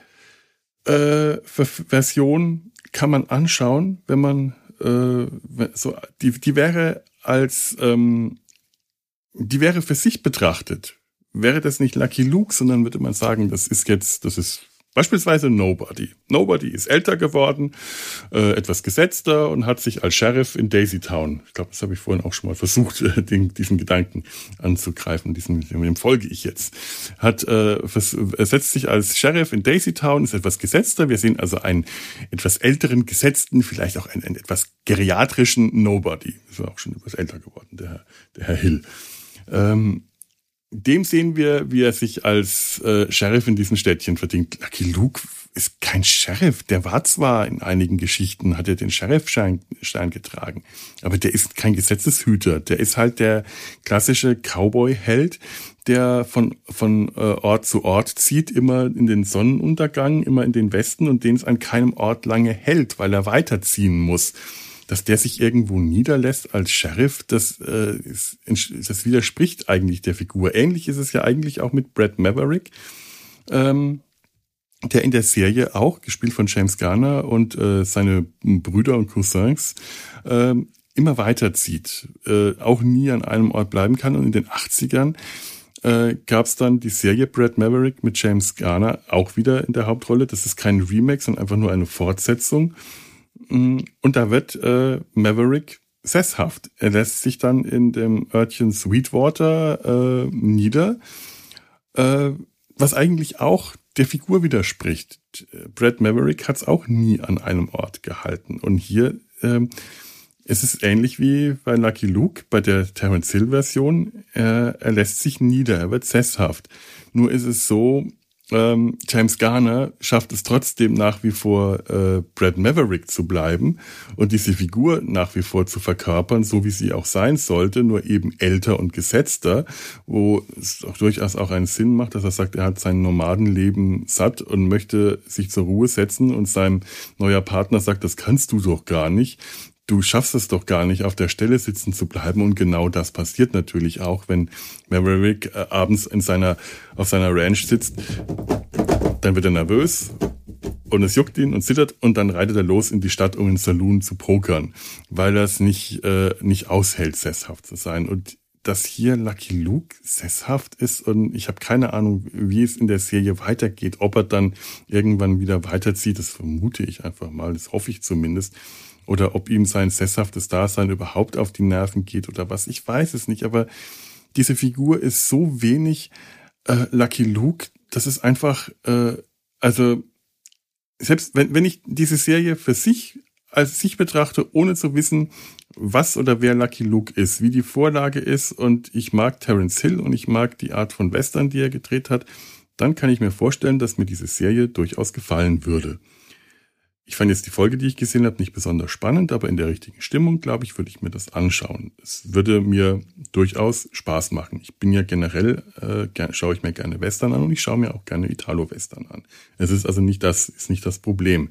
Version kann man anschauen, wenn man die wäre als die wäre für sich betrachtet. Wäre das nicht Lucky Luke, sondern würde man sagen, das ist beispielsweise Nobody. Nobody ist älter geworden, etwas gesetzter und hat sich als Sheriff in Daisy Town, ich glaube, das habe ich vorhin auch schon mal versucht, diesen Gedanken anzugreifen, dem folge ich jetzt, setzt sich als Sheriff in Daisy Town, ist etwas gesetzter. Wir sehen also einen etwas älteren Gesetzten, vielleicht auch einen etwas geriatrischen Nobody. Ist auch schon etwas älter geworden, der Herr Hill. Dem sehen wir, wie er sich als Sheriff in diesem Städtchen verdient. Lucky Luke ist kein Sheriff. Der war zwar in einigen Geschichten, hat er den Sheriffstein getragen, aber der ist kein Gesetzeshüter. Der ist halt der klassische Cowboy-Held, der von Ort zu Ort zieht, immer in den Sonnenuntergang, immer in den Westen und den es an keinem Ort lange hält, weil er weiterziehen muss. Dass der sich irgendwo niederlässt als Sheriff, das widerspricht eigentlich der Figur. Ähnlich ist es ja eigentlich auch mit Brad Maverick, der in der Serie auch, gespielt von James Garner und seine Brüder und Cousins, immer weiterzieht, auch nie an einem Ort bleiben kann. Und in den 80ern gab es dann die Serie Brad Maverick mit James Garner, auch wieder in der Hauptrolle. Das ist kein Remake, sondern einfach nur eine Fortsetzung. Und da wird Maverick sesshaft. Er lässt sich dann in dem Örtchen Sweetwater nieder, was eigentlich auch der Figur widerspricht. Brad Maverick hat es auch nie an einem Ort gehalten. Und hier ist es ähnlich wie bei Lucky Luke, bei der Terence Hill-Version. Er lässt sich nieder, er wird sesshaft. Nur ist es so, James Garner schafft es trotzdem nach wie vor, Brad Maverick zu bleiben und diese Figur nach wie vor zu verkörpern, so wie sie auch sein sollte, nur eben älter und gesetzter, wo es auch durchaus auch einen Sinn macht, dass er sagt, er hat sein Nomadenleben satt und möchte sich zur Ruhe setzen und sein neuer Partner sagt, das kannst du doch gar nicht. Du schaffst es doch gar nicht, auf der Stelle sitzen zu bleiben. Und genau das passiert natürlich auch, wenn Maverick abends auf seiner Ranch sitzt. Dann wird er nervös und es juckt ihn und zittert und dann reitet er los in die Stadt, um in den Saloon zu pokern, weil er es nicht aushält, sesshaft zu sein. Und dass hier Lucky Luke sesshaft ist und ich habe keine Ahnung, wie es in der Serie weitergeht, ob er dann irgendwann wieder weiterzieht, das vermute ich einfach mal, das hoffe ich zumindest. Oder ob ihm sein sesshaftes Dasein überhaupt auf die Nerven geht oder was. Ich weiß es nicht, aber diese Figur ist so wenig Lucky Luke, das ist einfach, also selbst wenn ich diese Serie für sich als sich betrachte, ohne zu wissen, was oder wer Lucky Luke ist, wie die Vorlage ist und ich mag Terence Hill und ich mag die Art von Western, die er gedreht hat, dann kann ich mir vorstellen, dass mir diese Serie durchaus gefallen würde. Ich fand jetzt die Folge, die ich gesehen habe, nicht besonders spannend, aber in der richtigen Stimmung, glaube ich, würde ich mir das anschauen. Es würde mir durchaus Spaß machen. Ich bin ja generell, schaue ich mir gerne Western an und ich schaue mir auch gerne Italo-Western an. Es ist also nicht das Problem.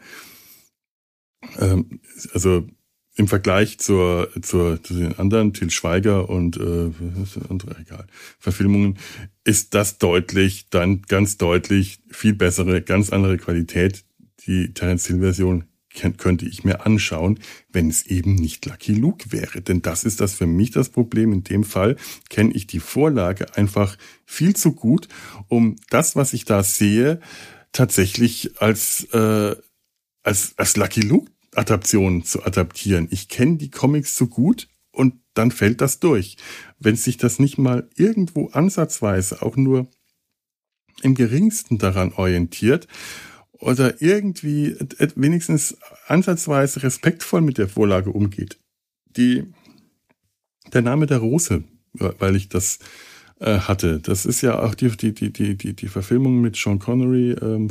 Also im Vergleich zu den anderen, Til Schweiger und Verfilmungen, ist das ganz deutlich viel bessere, ganz andere Qualität. Die Terence Hill-Version könnte ich mir anschauen, wenn es eben nicht Lucky Luke wäre. Denn das ist das für mich das Problem. In dem Fall kenne ich die Vorlage einfach viel zu gut, um das, was ich da sehe, tatsächlich als Lucky Luke-Adaption zu adaptieren. Ich kenne die Comics so gut und dann fällt das durch. Wenn sich das nicht mal irgendwo ansatzweise auch nur im geringsten daran orientiert oder irgendwie wenigstens ansatzweise respektvoll mit der Vorlage umgeht. Der Name der Rose, weil ich das hatte. Das ist ja auch die Verfilmung mit Sean Connery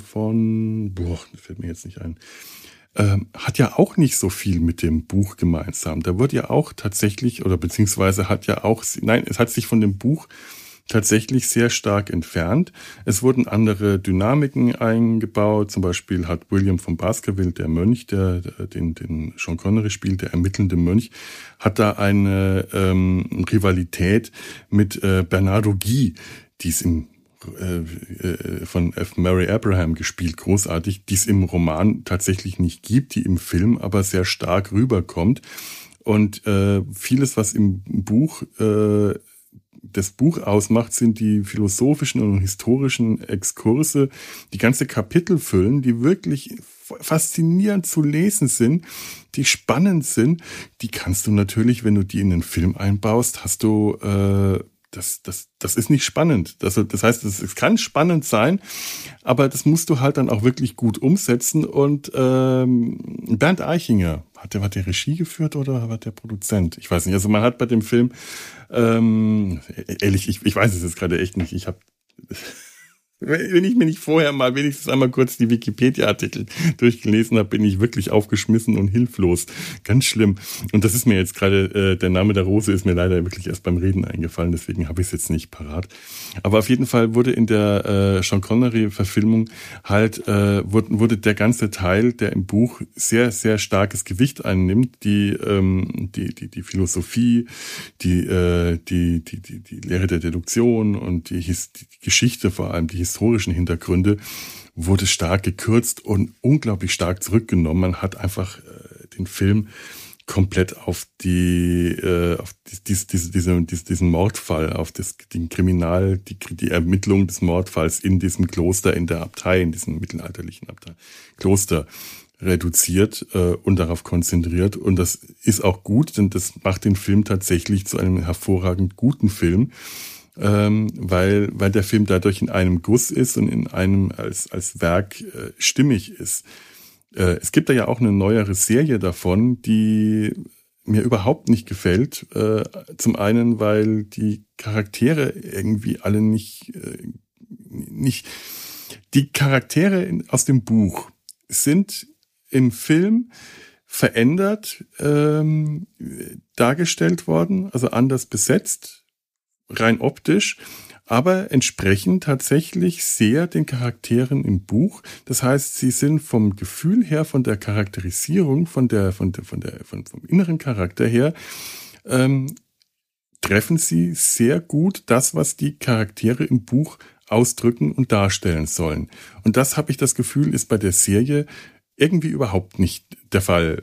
das fällt mir jetzt nicht ein, hat ja auch nicht so viel mit dem Buch gemeinsam. Da wird ja auch tatsächlich, oder beziehungsweise es hat sich von dem Buch tatsächlich sehr stark entfernt. Es wurden andere Dynamiken eingebaut. Zum Beispiel hat William von Baskerville, der Mönch, den Sean Connery spielt, der ermittelnde Mönch, hat da eine Rivalität mit Bernardo Guy, die es von F. Murray Abraham gespielt, großartig, die es im Roman tatsächlich nicht gibt, die im Film aber sehr stark rüberkommt. Und vieles, was im Buch das Buch ausmacht, sind die philosophischen und historischen Exkurse, die ganze Kapitel füllen, die wirklich faszinierend zu lesen sind, die spannend sind. Die kannst du natürlich, wenn du die in den Film einbaust, hast du das ist nicht spannend. Das heißt, es kann spannend sein, aber das musst du halt dann auch wirklich gut umsetzen. Und Bernd Eichinger, hat der Regie geführt oder war der Produzent? Ich weiß nicht. Also man hat bei dem Film, ehrlich, ich weiß es jetzt gerade echt nicht. Wenn ich mir nicht vorher mal wenigstens einmal kurz die Wikipedia-Artikel durchgelesen habe, bin ich wirklich aufgeschmissen und hilflos. Ganz schlimm. Und das ist mir jetzt gerade, der Name der Rose ist mir leider wirklich erst beim Reden eingefallen, deswegen habe ich es jetzt nicht parat. Aber auf jeden Fall wurde in der Sean Connery-Verfilmung wurde der ganze Teil, der im Buch sehr, sehr starkes Gewicht einnimmt, die Philosophie, die Lehre der Deduktion und die Geschichte, vor allem die historischen Hintergründe, wurde stark gekürzt und unglaublich stark zurückgenommen. Man hat einfach den Film komplett auf diesen Mordfall, auf die Ermittlung des Mordfalls in diesem Kloster, in der Abtei, in diesem mittelalterlichen Kloster reduziert und darauf konzentriert. Und das ist auch gut, denn das macht den Film tatsächlich zu einem hervorragend guten Film. Weil der Film dadurch in einem Guss ist und in einem als Werk stimmig ist. Es gibt da ja auch eine neuere Serie davon, die mir überhaupt nicht gefällt. Zum einen, weil die Charaktere irgendwie alle nicht die Charaktere aus dem Buch sind im Film verändert dargestellt worden, also anders besetzt, rein optisch, aber entsprechen tatsächlich sehr den Charakteren im Buch. Das heißt, sie sind vom Gefühl her, von der Charakterisierung, vom inneren Charakter her, treffen sie sehr gut das, was die Charaktere im Buch ausdrücken und darstellen sollen. Und das, habe ich das Gefühl, ist bei der Serie irgendwie überhaupt nicht der Fall.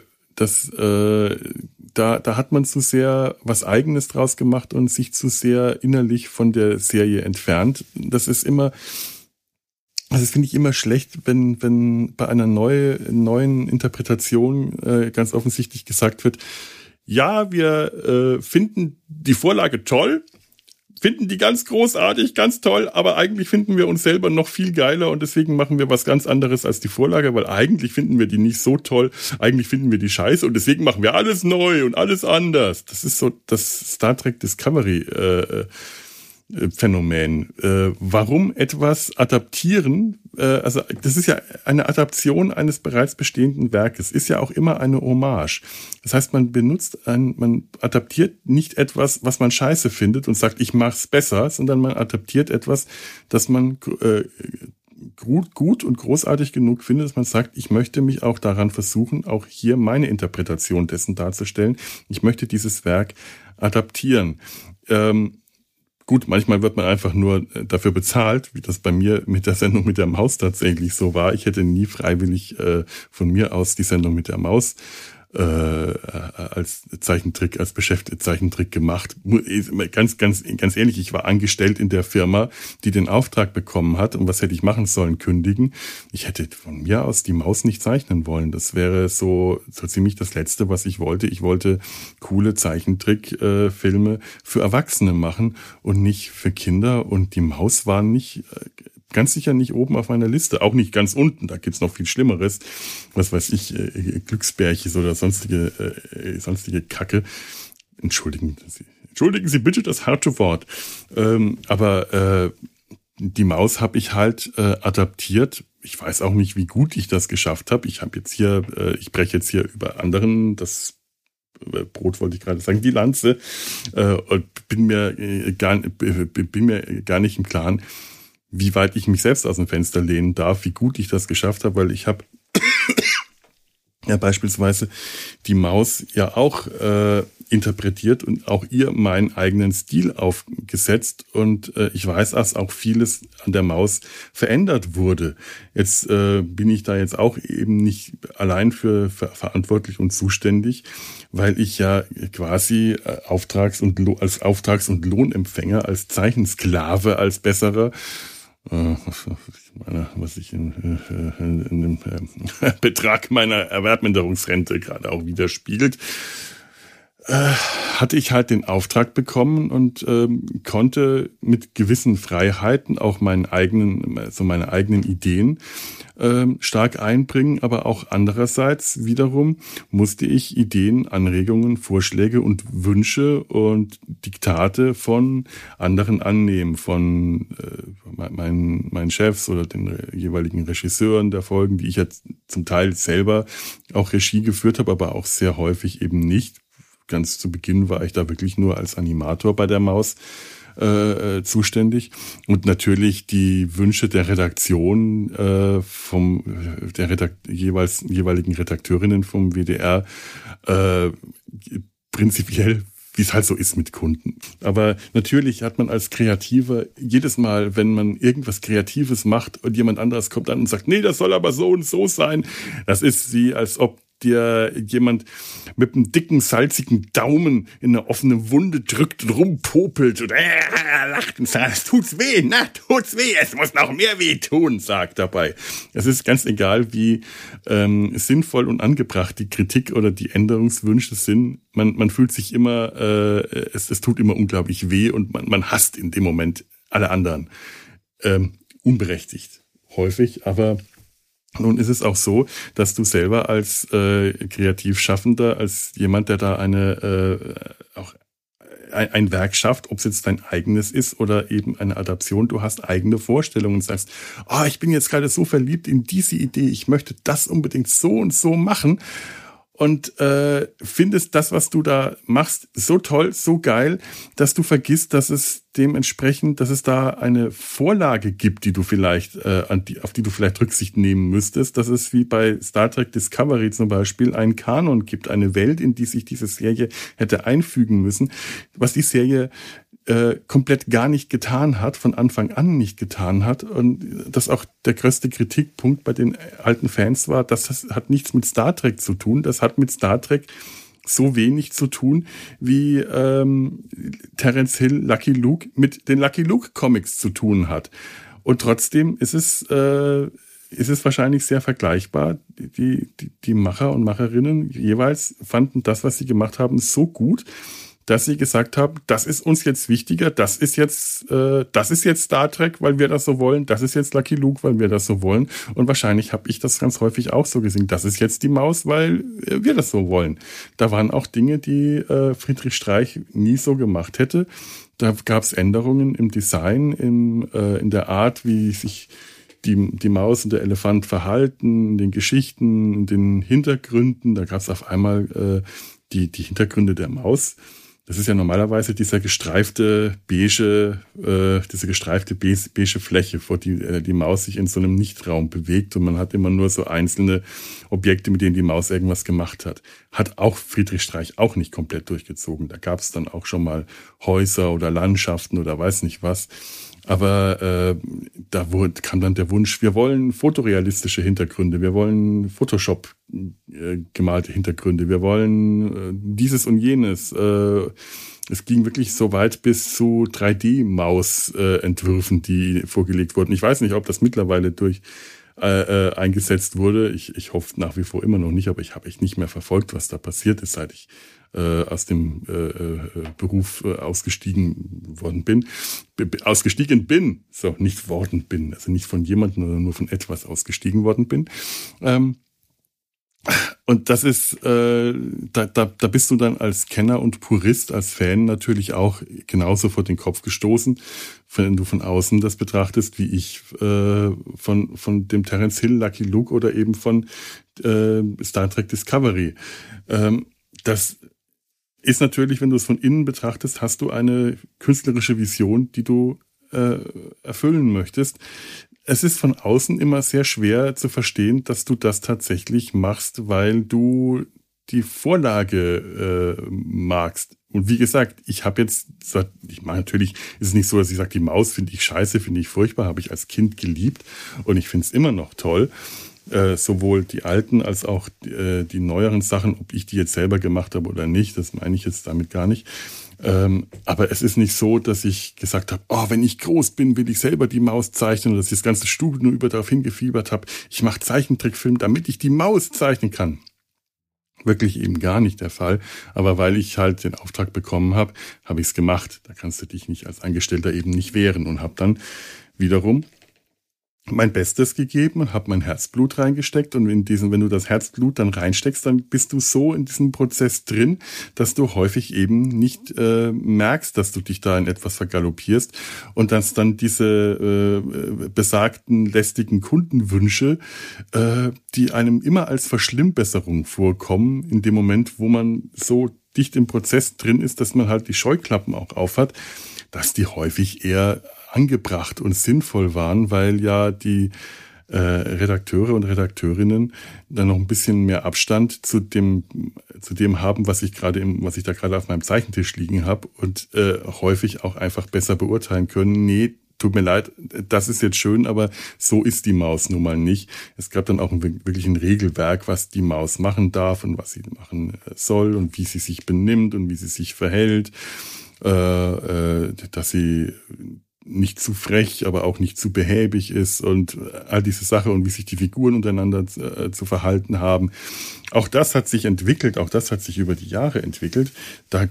Da hat man zu sehr was Eigenes draus gemacht und sich zu sehr innerlich von der Serie entfernt. Das finde ich immer schlecht, wenn bei einer neuen Interpretation ganz offensichtlich gesagt wird, ja, wir finden die Vorlage toll, finden die ganz großartig, ganz toll, aber eigentlich finden wir uns selber noch viel geiler und deswegen machen wir was ganz anderes als die Vorlage, weil eigentlich finden wir die nicht so toll, eigentlich finden wir die scheiße und deswegen machen wir alles neu und alles anders. Das ist so das Star Trek Discovery Phänomen. Warum etwas adaptieren? Also das ist ja eine Adaption eines bereits bestehenden Werkes, ist ja auch immer eine Hommage. Das heißt, man adaptiert nicht etwas, was man scheiße findet und sagt, ich mach's besser, sondern man adaptiert etwas, das man gut und großartig genug findet, dass man sagt, ich möchte mich auch daran versuchen, auch hier meine Interpretation dessen darzustellen. Ich möchte dieses Werk adaptieren. Gut, manchmal wird man einfach nur dafür bezahlt, wie das bei mir mit der Sendung mit der Maus tatsächlich so war. Ich hätte nie freiwillig von mir aus die Sendung mit der Maus als Zeichentrick, als Zeichentrick gemacht. Ganz ehrlich, ich war angestellt in der Firma, die den Auftrag bekommen hat. Und was hätte ich machen sollen? Kündigen. Ich hätte von mir aus die Maus nicht zeichnen wollen. Das wäre so ziemlich das Letzte, was ich wollte. Ich wollte coole Zeichentrickfilme für Erwachsene machen und nicht für Kinder. Und die Maus war nicht ganz sicher nicht oben auf meiner Liste, auch nicht ganz unten, da gibt's noch viel Schlimmeres, was weiß ich, Glücksbärchis oder sonstige Kacke. Entschuldigen Sie bitte das harte Wort. Aber die Maus habe ich halt adaptiert. Ich weiß auch nicht, wie gut ich das geschafft habe. Ich breche jetzt hier über anderen, das Brot wollte ich gerade sagen, die Lanze, und bin mir gar nicht im Klaren, wie weit ich mich selbst aus dem Fenster lehnen darf, wie gut ich das geschafft habe, weil ich habe ja beispielsweise die Maus ja auch interpretiert und auch ihr meinen eigenen Stil aufgesetzt, und ich weiß, dass auch vieles an der Maus verändert wurde. Jetzt bin ich da jetzt auch eben nicht allein für verantwortlich und zuständig, weil ich ja quasi als Auftrags- und Lohnempfänger, als Zeichensklave, als besserer, was ich in dem Betrag meiner Erwerbminderungsrente gerade auch widerspiegelt, hatte ich halt den Auftrag bekommen und konnte mit gewissen Freiheiten auch meine eigenen Ideen stark einbringen, aber auch andererseits wiederum musste ich Ideen, Anregungen, Vorschläge und Wünsche und Diktate von anderen annehmen, von meinen Chefs oder den jeweiligen Regisseuren der Folgen, die ich jetzt zum Teil selber auch Regie geführt habe, aber auch sehr häufig eben nicht. Ganz zu Beginn war ich da wirklich nur als Animator bei der Maus zuständig, und natürlich die Wünsche der Redaktion jeweiligen Redakteurinnen vom WDR prinzipiell, wie es halt so ist mit Kunden. Aber natürlich hat man als Kreativer jedes Mal, wenn man irgendwas Kreatives macht und jemand anderes kommt an und sagt, nee, das soll aber so und so sein, das ist wie, als ob dir jemand mit einem dicken, salzigen Daumen in eine offene Wunde drückt und rumpopelt und lacht und sagt, es tut's weh, es muss noch mehr weh tun, sagt dabei. Es ist ganz egal, wie sinnvoll und angebracht die Kritik oder die Änderungswünsche sind. Man fühlt sich immer, es tut immer unglaublich weh, und man hasst in dem Moment alle anderen. Unberechtigt, häufig, aber nun ist es auch so, dass du selber als Kreativschaffender, als jemand, der da auch ein Werk schafft, ob es jetzt dein eigenes ist oder eben eine Adaption, du hast eigene Vorstellungen und sagst, ich bin jetzt gerade so verliebt in diese Idee, ich möchte das unbedingt so und so machen, und findest das, was du da machst, so toll, so geil, dass du vergisst, dass es da eine Vorlage gibt, die du vielleicht auf die du vielleicht Rücksicht nehmen müsstest, dass es wie bei Star Trek Discovery zum Beispiel einen Kanon gibt, eine Welt, in die sich diese Serie hätte einfügen müssen, was die Serie komplett gar nicht getan hat, von Anfang an nicht getan hat, und das auch der größte Kritikpunkt bei den alten Fans war, das hat nichts mit Star Trek zu tun, das hat mit Star Trek so wenig zu tun, wie Terence Hill Lucky Luke mit den Lucky Luke Comics zu tun hat. Und trotzdem ist es wahrscheinlich sehr vergleichbar. Die Macher und Macherinnen jeweils fanden das, was sie gemacht haben, so gut, dass sie gesagt haben, das ist uns jetzt wichtiger, das ist jetzt Star Trek, weil wir das so wollen, das ist jetzt Lucky Luke, weil wir das so wollen, und wahrscheinlich habe ich das ganz häufig auch so gesehen, das ist jetzt die Maus, weil wir das so wollen. Da waren auch Dinge, die Friedrich Streich nie so gemacht hätte. Da gab es Änderungen im Design, in der Art, wie sich die Maus und der Elefant verhalten, in den Geschichten, in den Hintergründen. Da gab es auf einmal die Hintergründe der Maus. Das ist ja normalerweise diese gestreifte beige Fläche, vor die Maus sich in so einem Nichtraum bewegt, und man hat immer nur so einzelne Objekte, mit denen die Maus irgendwas gemacht hat. Hat auch Friedrich Streich auch nicht komplett durchgezogen. Da gab es dann auch schon mal Häuser oder Landschaften oder weiß nicht was. Aber kam dann der Wunsch, wir wollen fotorealistische Hintergründe, wir wollen Photoshop gemalte Hintergründe, wir wollen dieses und jenes. Es ging wirklich so weit bis zu 3D-Maus-Entwürfen, die vorgelegt wurden. Ich weiß nicht, ob das mittlerweile durch eingesetzt wurde. Ich hoffe nach wie vor immer noch nicht, aber ich habe echt nicht mehr verfolgt, was da passiert ist, seit ich aus dem Beruf ausgestiegen bin, so nicht worden bin, also nicht von jemandem, sondern nur von etwas ausgestiegen worden bin. Und das ist, da bist du dann als Kenner und Purist, als Fan natürlich auch genauso vor den Kopf gestoßen, wenn du von außen das betrachtest, wie ich von dem Terence Hill Lucky Luke oder eben von Star Trek Discovery. Das ist natürlich, wenn du es von innen betrachtest, hast du eine künstlerische Vision, die du erfüllen möchtest. Es ist von außen immer sehr schwer zu verstehen, dass du das tatsächlich machst, weil du die Vorlage magst. Und wie gesagt, ich mache natürlich, ist es nicht so, dass ich sage, die Maus finde ich scheiße, finde ich furchtbar, habe ich als Kind geliebt und ich finde es immer noch toll. Sowohl die alten als auch die neueren Sachen, ob ich die jetzt selber gemacht habe oder nicht, das meine ich jetzt damit gar nicht. Aber es ist nicht so, dass ich gesagt habe, oh, wenn ich groß bin, will ich selber die Maus zeichnen, oder dass ich das ganze Studium über darauf hingefiebert habe, ich mache Zeichentrickfilm, damit ich die Maus zeichnen kann. Wirklich eben gar nicht der Fall. Aber weil ich halt den Auftrag bekommen habe, habe ich es gemacht. Da kannst du dich nicht als Angestellter eben nicht wehren und habe dann wiederum mein Bestes gegeben und habe mein Herzblut reingesteckt. Und wenn du das Herzblut dann reinsteckst, dann bist du so in diesem Prozess drin, dass du häufig eben nicht merkst, dass du dich da in etwas vergaloppierst und dass dann diese besagten lästigen Kundenwünsche, die einem immer als Verschlimmbesserung vorkommen, in dem Moment, wo man so dicht im Prozess drin ist, dass man halt die Scheuklappen auch aufhat, dass die häufig eher angebracht und sinnvoll waren, weil ja die Redakteure und Redakteurinnen dann noch ein bisschen mehr Abstand zu dem haben, was ich da gerade auf meinem Zeichentisch liegen habe und häufig auch einfach besser beurteilen können. Nee, tut mir leid, das ist jetzt schön, aber so ist die Maus nun mal nicht. Es gab dann auch wirklich ein Regelwerk, was die Maus machen darf und was sie machen soll und wie sie sich benimmt und wie sie sich verhält, dass sie nicht zu frech, aber auch nicht zu behäbig ist und all diese Sache und wie sich die Figuren untereinander zu verhalten haben. Auch das hat sich entwickelt, auch das hat sich über die Jahre entwickelt. Da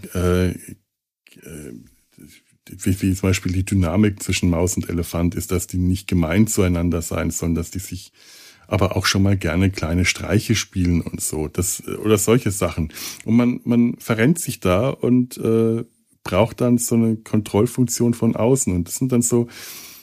wie zum Beispiel die Dynamik zwischen Maus und Elefant ist, dass die nicht gemein zueinander sein sollen, dass die sich aber auch schon mal gerne kleine Streiche spielen und so. Oder solche Sachen. Und man verrennt sich da und braucht dann so eine Kontrollfunktion von außen. Und das sind dann so,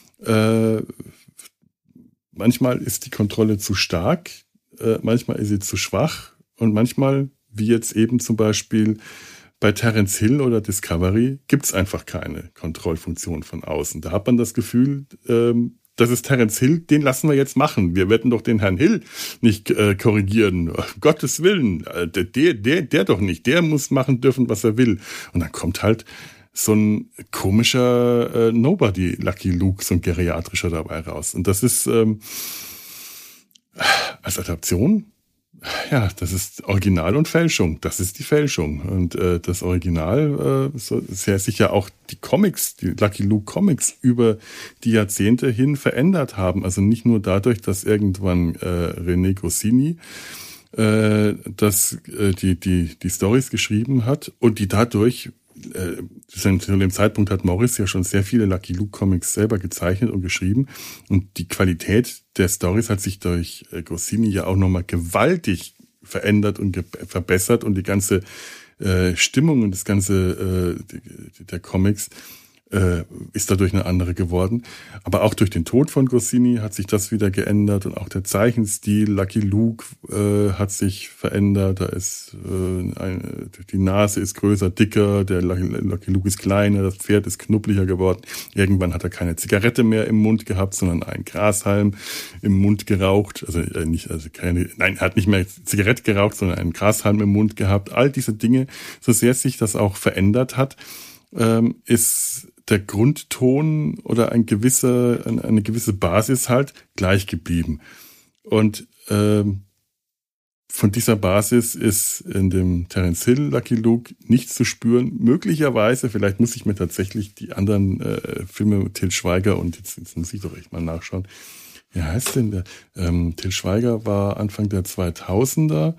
manchmal ist die Kontrolle zu stark, manchmal ist sie zu schwach und manchmal, wie jetzt eben zum Beispiel bei Terence Hill oder Discovery, gibt's einfach keine Kontrollfunktion von außen. Da hat man das Gefühl, das ist Terence Hill, den lassen wir jetzt machen. Wir werden doch den Herrn Hill nicht korrigieren. Um Gottes Willen, der doch nicht. Der muss machen dürfen, was er will. Und dann kommt halt so ein komischer Nobody Lucky Luke, so ein geriatrischer dabei raus. Und das ist als Adaption, ja, das ist Original und Fälschung. Das ist die Fälschung. Und das Original, so sehr sicher auch die Comics, die Lucky Luke Comics über die Jahrzehnte hin verändert haben. Also nicht nur dadurch, dass irgendwann René Goscinny die Storys geschrieben hat und die dadurch zu dem Zeitpunkt hat Morris ja schon sehr viele Lucky Luke Comics selber gezeichnet und geschrieben und die Qualität der Stories hat sich durch Goscinny ja auch nochmal gewaltig verändert und verbessert und die ganze Stimmung und das ganze der Comics ist dadurch eine andere geworden. Aber auch durch den Tod von Goscinny hat sich das wieder geändert und auch der Zeichenstil Lucky Luke hat sich verändert. Da ist die Nase ist größer, dicker, der Lucky Luke ist kleiner, das Pferd ist knuppliger geworden. Irgendwann hat er keine Zigarette mehr im Mund gehabt, sondern einen Grashalm im Mund geraucht. Er hat nicht mehr Zigarette geraucht, sondern einen Grashalm im Mund gehabt. All diese Dinge, so sehr sich das auch verändert hat, ist der Grundton oder eine gewisse Basis halt gleich geblieben. Und von dieser Basis ist in dem Terence Hill Lucky Luke nichts zu spüren. Möglicherweise, vielleicht muss ich mir tatsächlich die anderen Filme Til Schweiger und jetzt muss ich doch echt mal nachschauen. wie heißt denn der? Til Schweiger war Anfang der 2000er.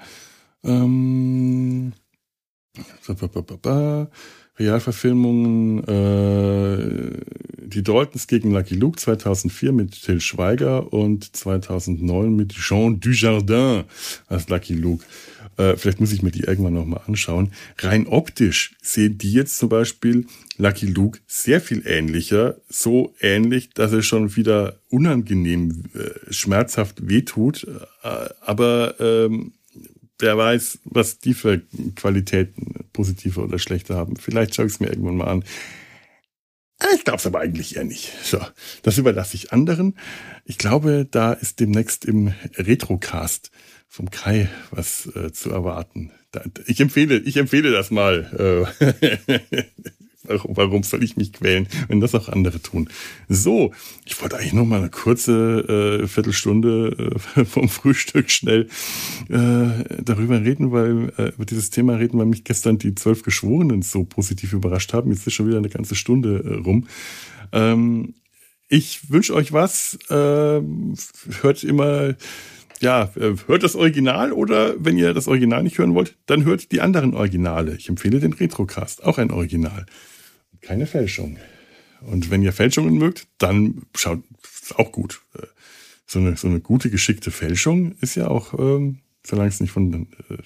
Realverfilmungen, die Daltons gegen Lucky Luke 2004 mit Til Schweiger und 2009 mit Jean Dujardin als Lucky Luke. Vielleicht muss ich mir die irgendwann nochmal anschauen. Rein optisch sehen die jetzt zum Beispiel Lucky Luke sehr viel ähnlicher. So ähnlich, dass es schon wieder unangenehm, schmerzhaft wehtut. Aber wer weiß, was die für Qualitäten positiver oder schlechter haben. Vielleicht schaue ich es mir irgendwann mal an. Ich glaube es aber eigentlich eher nicht. So, das überlasse ich anderen. Ich glaube, da ist demnächst im Retrocast vom Kai was zu erwarten. Ich empfehle das mal. Warum soll ich mich quälen, wenn das auch andere tun? So, ich wollte eigentlich noch mal eine kurze Viertelstunde vom Frühstück schnell darüber reden, weil über dieses Thema reden, weil mich gestern die 12 Geschworenen so positiv überrascht haben. Jetzt ist schon wieder eine ganze Stunde rum. Ich wünsche euch was. Hört immer... Ja, hört das Original oder wenn ihr das Original nicht hören wollt, dann hört die anderen Originale. Ich empfehle den Retrocast, auch ein Original. Keine Fälschung. Und wenn ihr Fälschungen mögt, dann schaut, ist auch gut. So eine gute, geschickte Fälschung ist ja auch, solange es nicht von...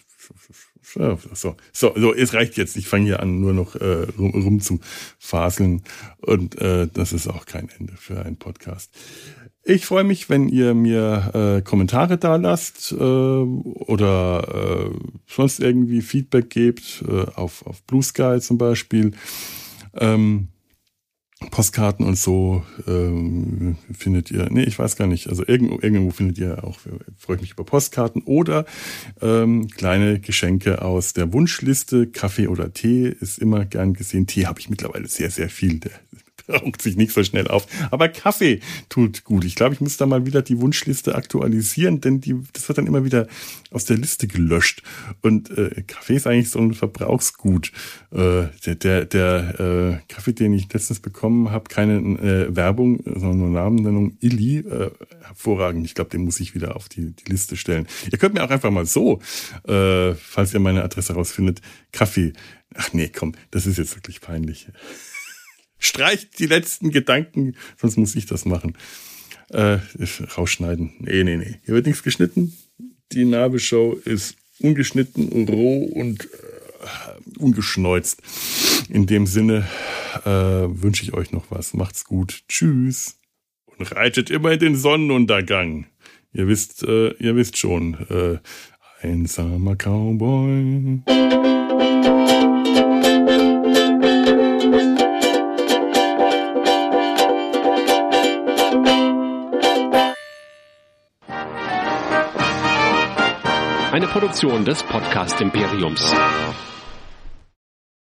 So, es reicht jetzt. Ich fange hier an, nur noch rum zu faseln. Und das ist auch kein Ende für einen Podcast. Ich freue mich, wenn ihr mir Kommentare da lasst oder sonst irgendwie Feedback gebt, auf Blue Sky zum Beispiel. Postkarten und so findet ihr, ich weiß gar nicht, also irgendwo findet ihr auch, freue ich mich über Postkarten oder kleine Geschenke aus der Wunschliste. Kaffee oder Tee ist immer gern gesehen. Tee habe ich mittlerweile sehr, sehr viel. Der raucht sich nicht so schnell auf. Aber Kaffee tut gut. Ich glaube, ich muss da mal wieder die Wunschliste aktualisieren, denn das wird dann immer wieder aus der Liste gelöscht. Und Kaffee ist eigentlich so ein Verbrauchsgut. Der Kaffee, den ich letztens bekommen habe, keine Werbung, sondern nur Namennennung, Illy, hervorragend. Ich glaube, den muss ich wieder auf die Liste stellen. Ihr könnt mir auch einfach mal so, falls ihr meine Adresse rausfindet, Kaffee. Ach nee, komm, das ist jetzt wirklich peinlich. Streicht die letzten Gedanken, sonst muss ich das machen. Rausschneiden. Nee. Hier wird nichts geschnitten. Die Nabelshow ist ungeschnitten, roh und ungeschneuzt. In dem Sinne wünsche ich euch noch was. Macht's gut. Tschüss. Und reitet immer in den Sonnenuntergang. Ihr wisst schon. Einsamer Cowboy. Eine Produktion des Podcast Imperiums.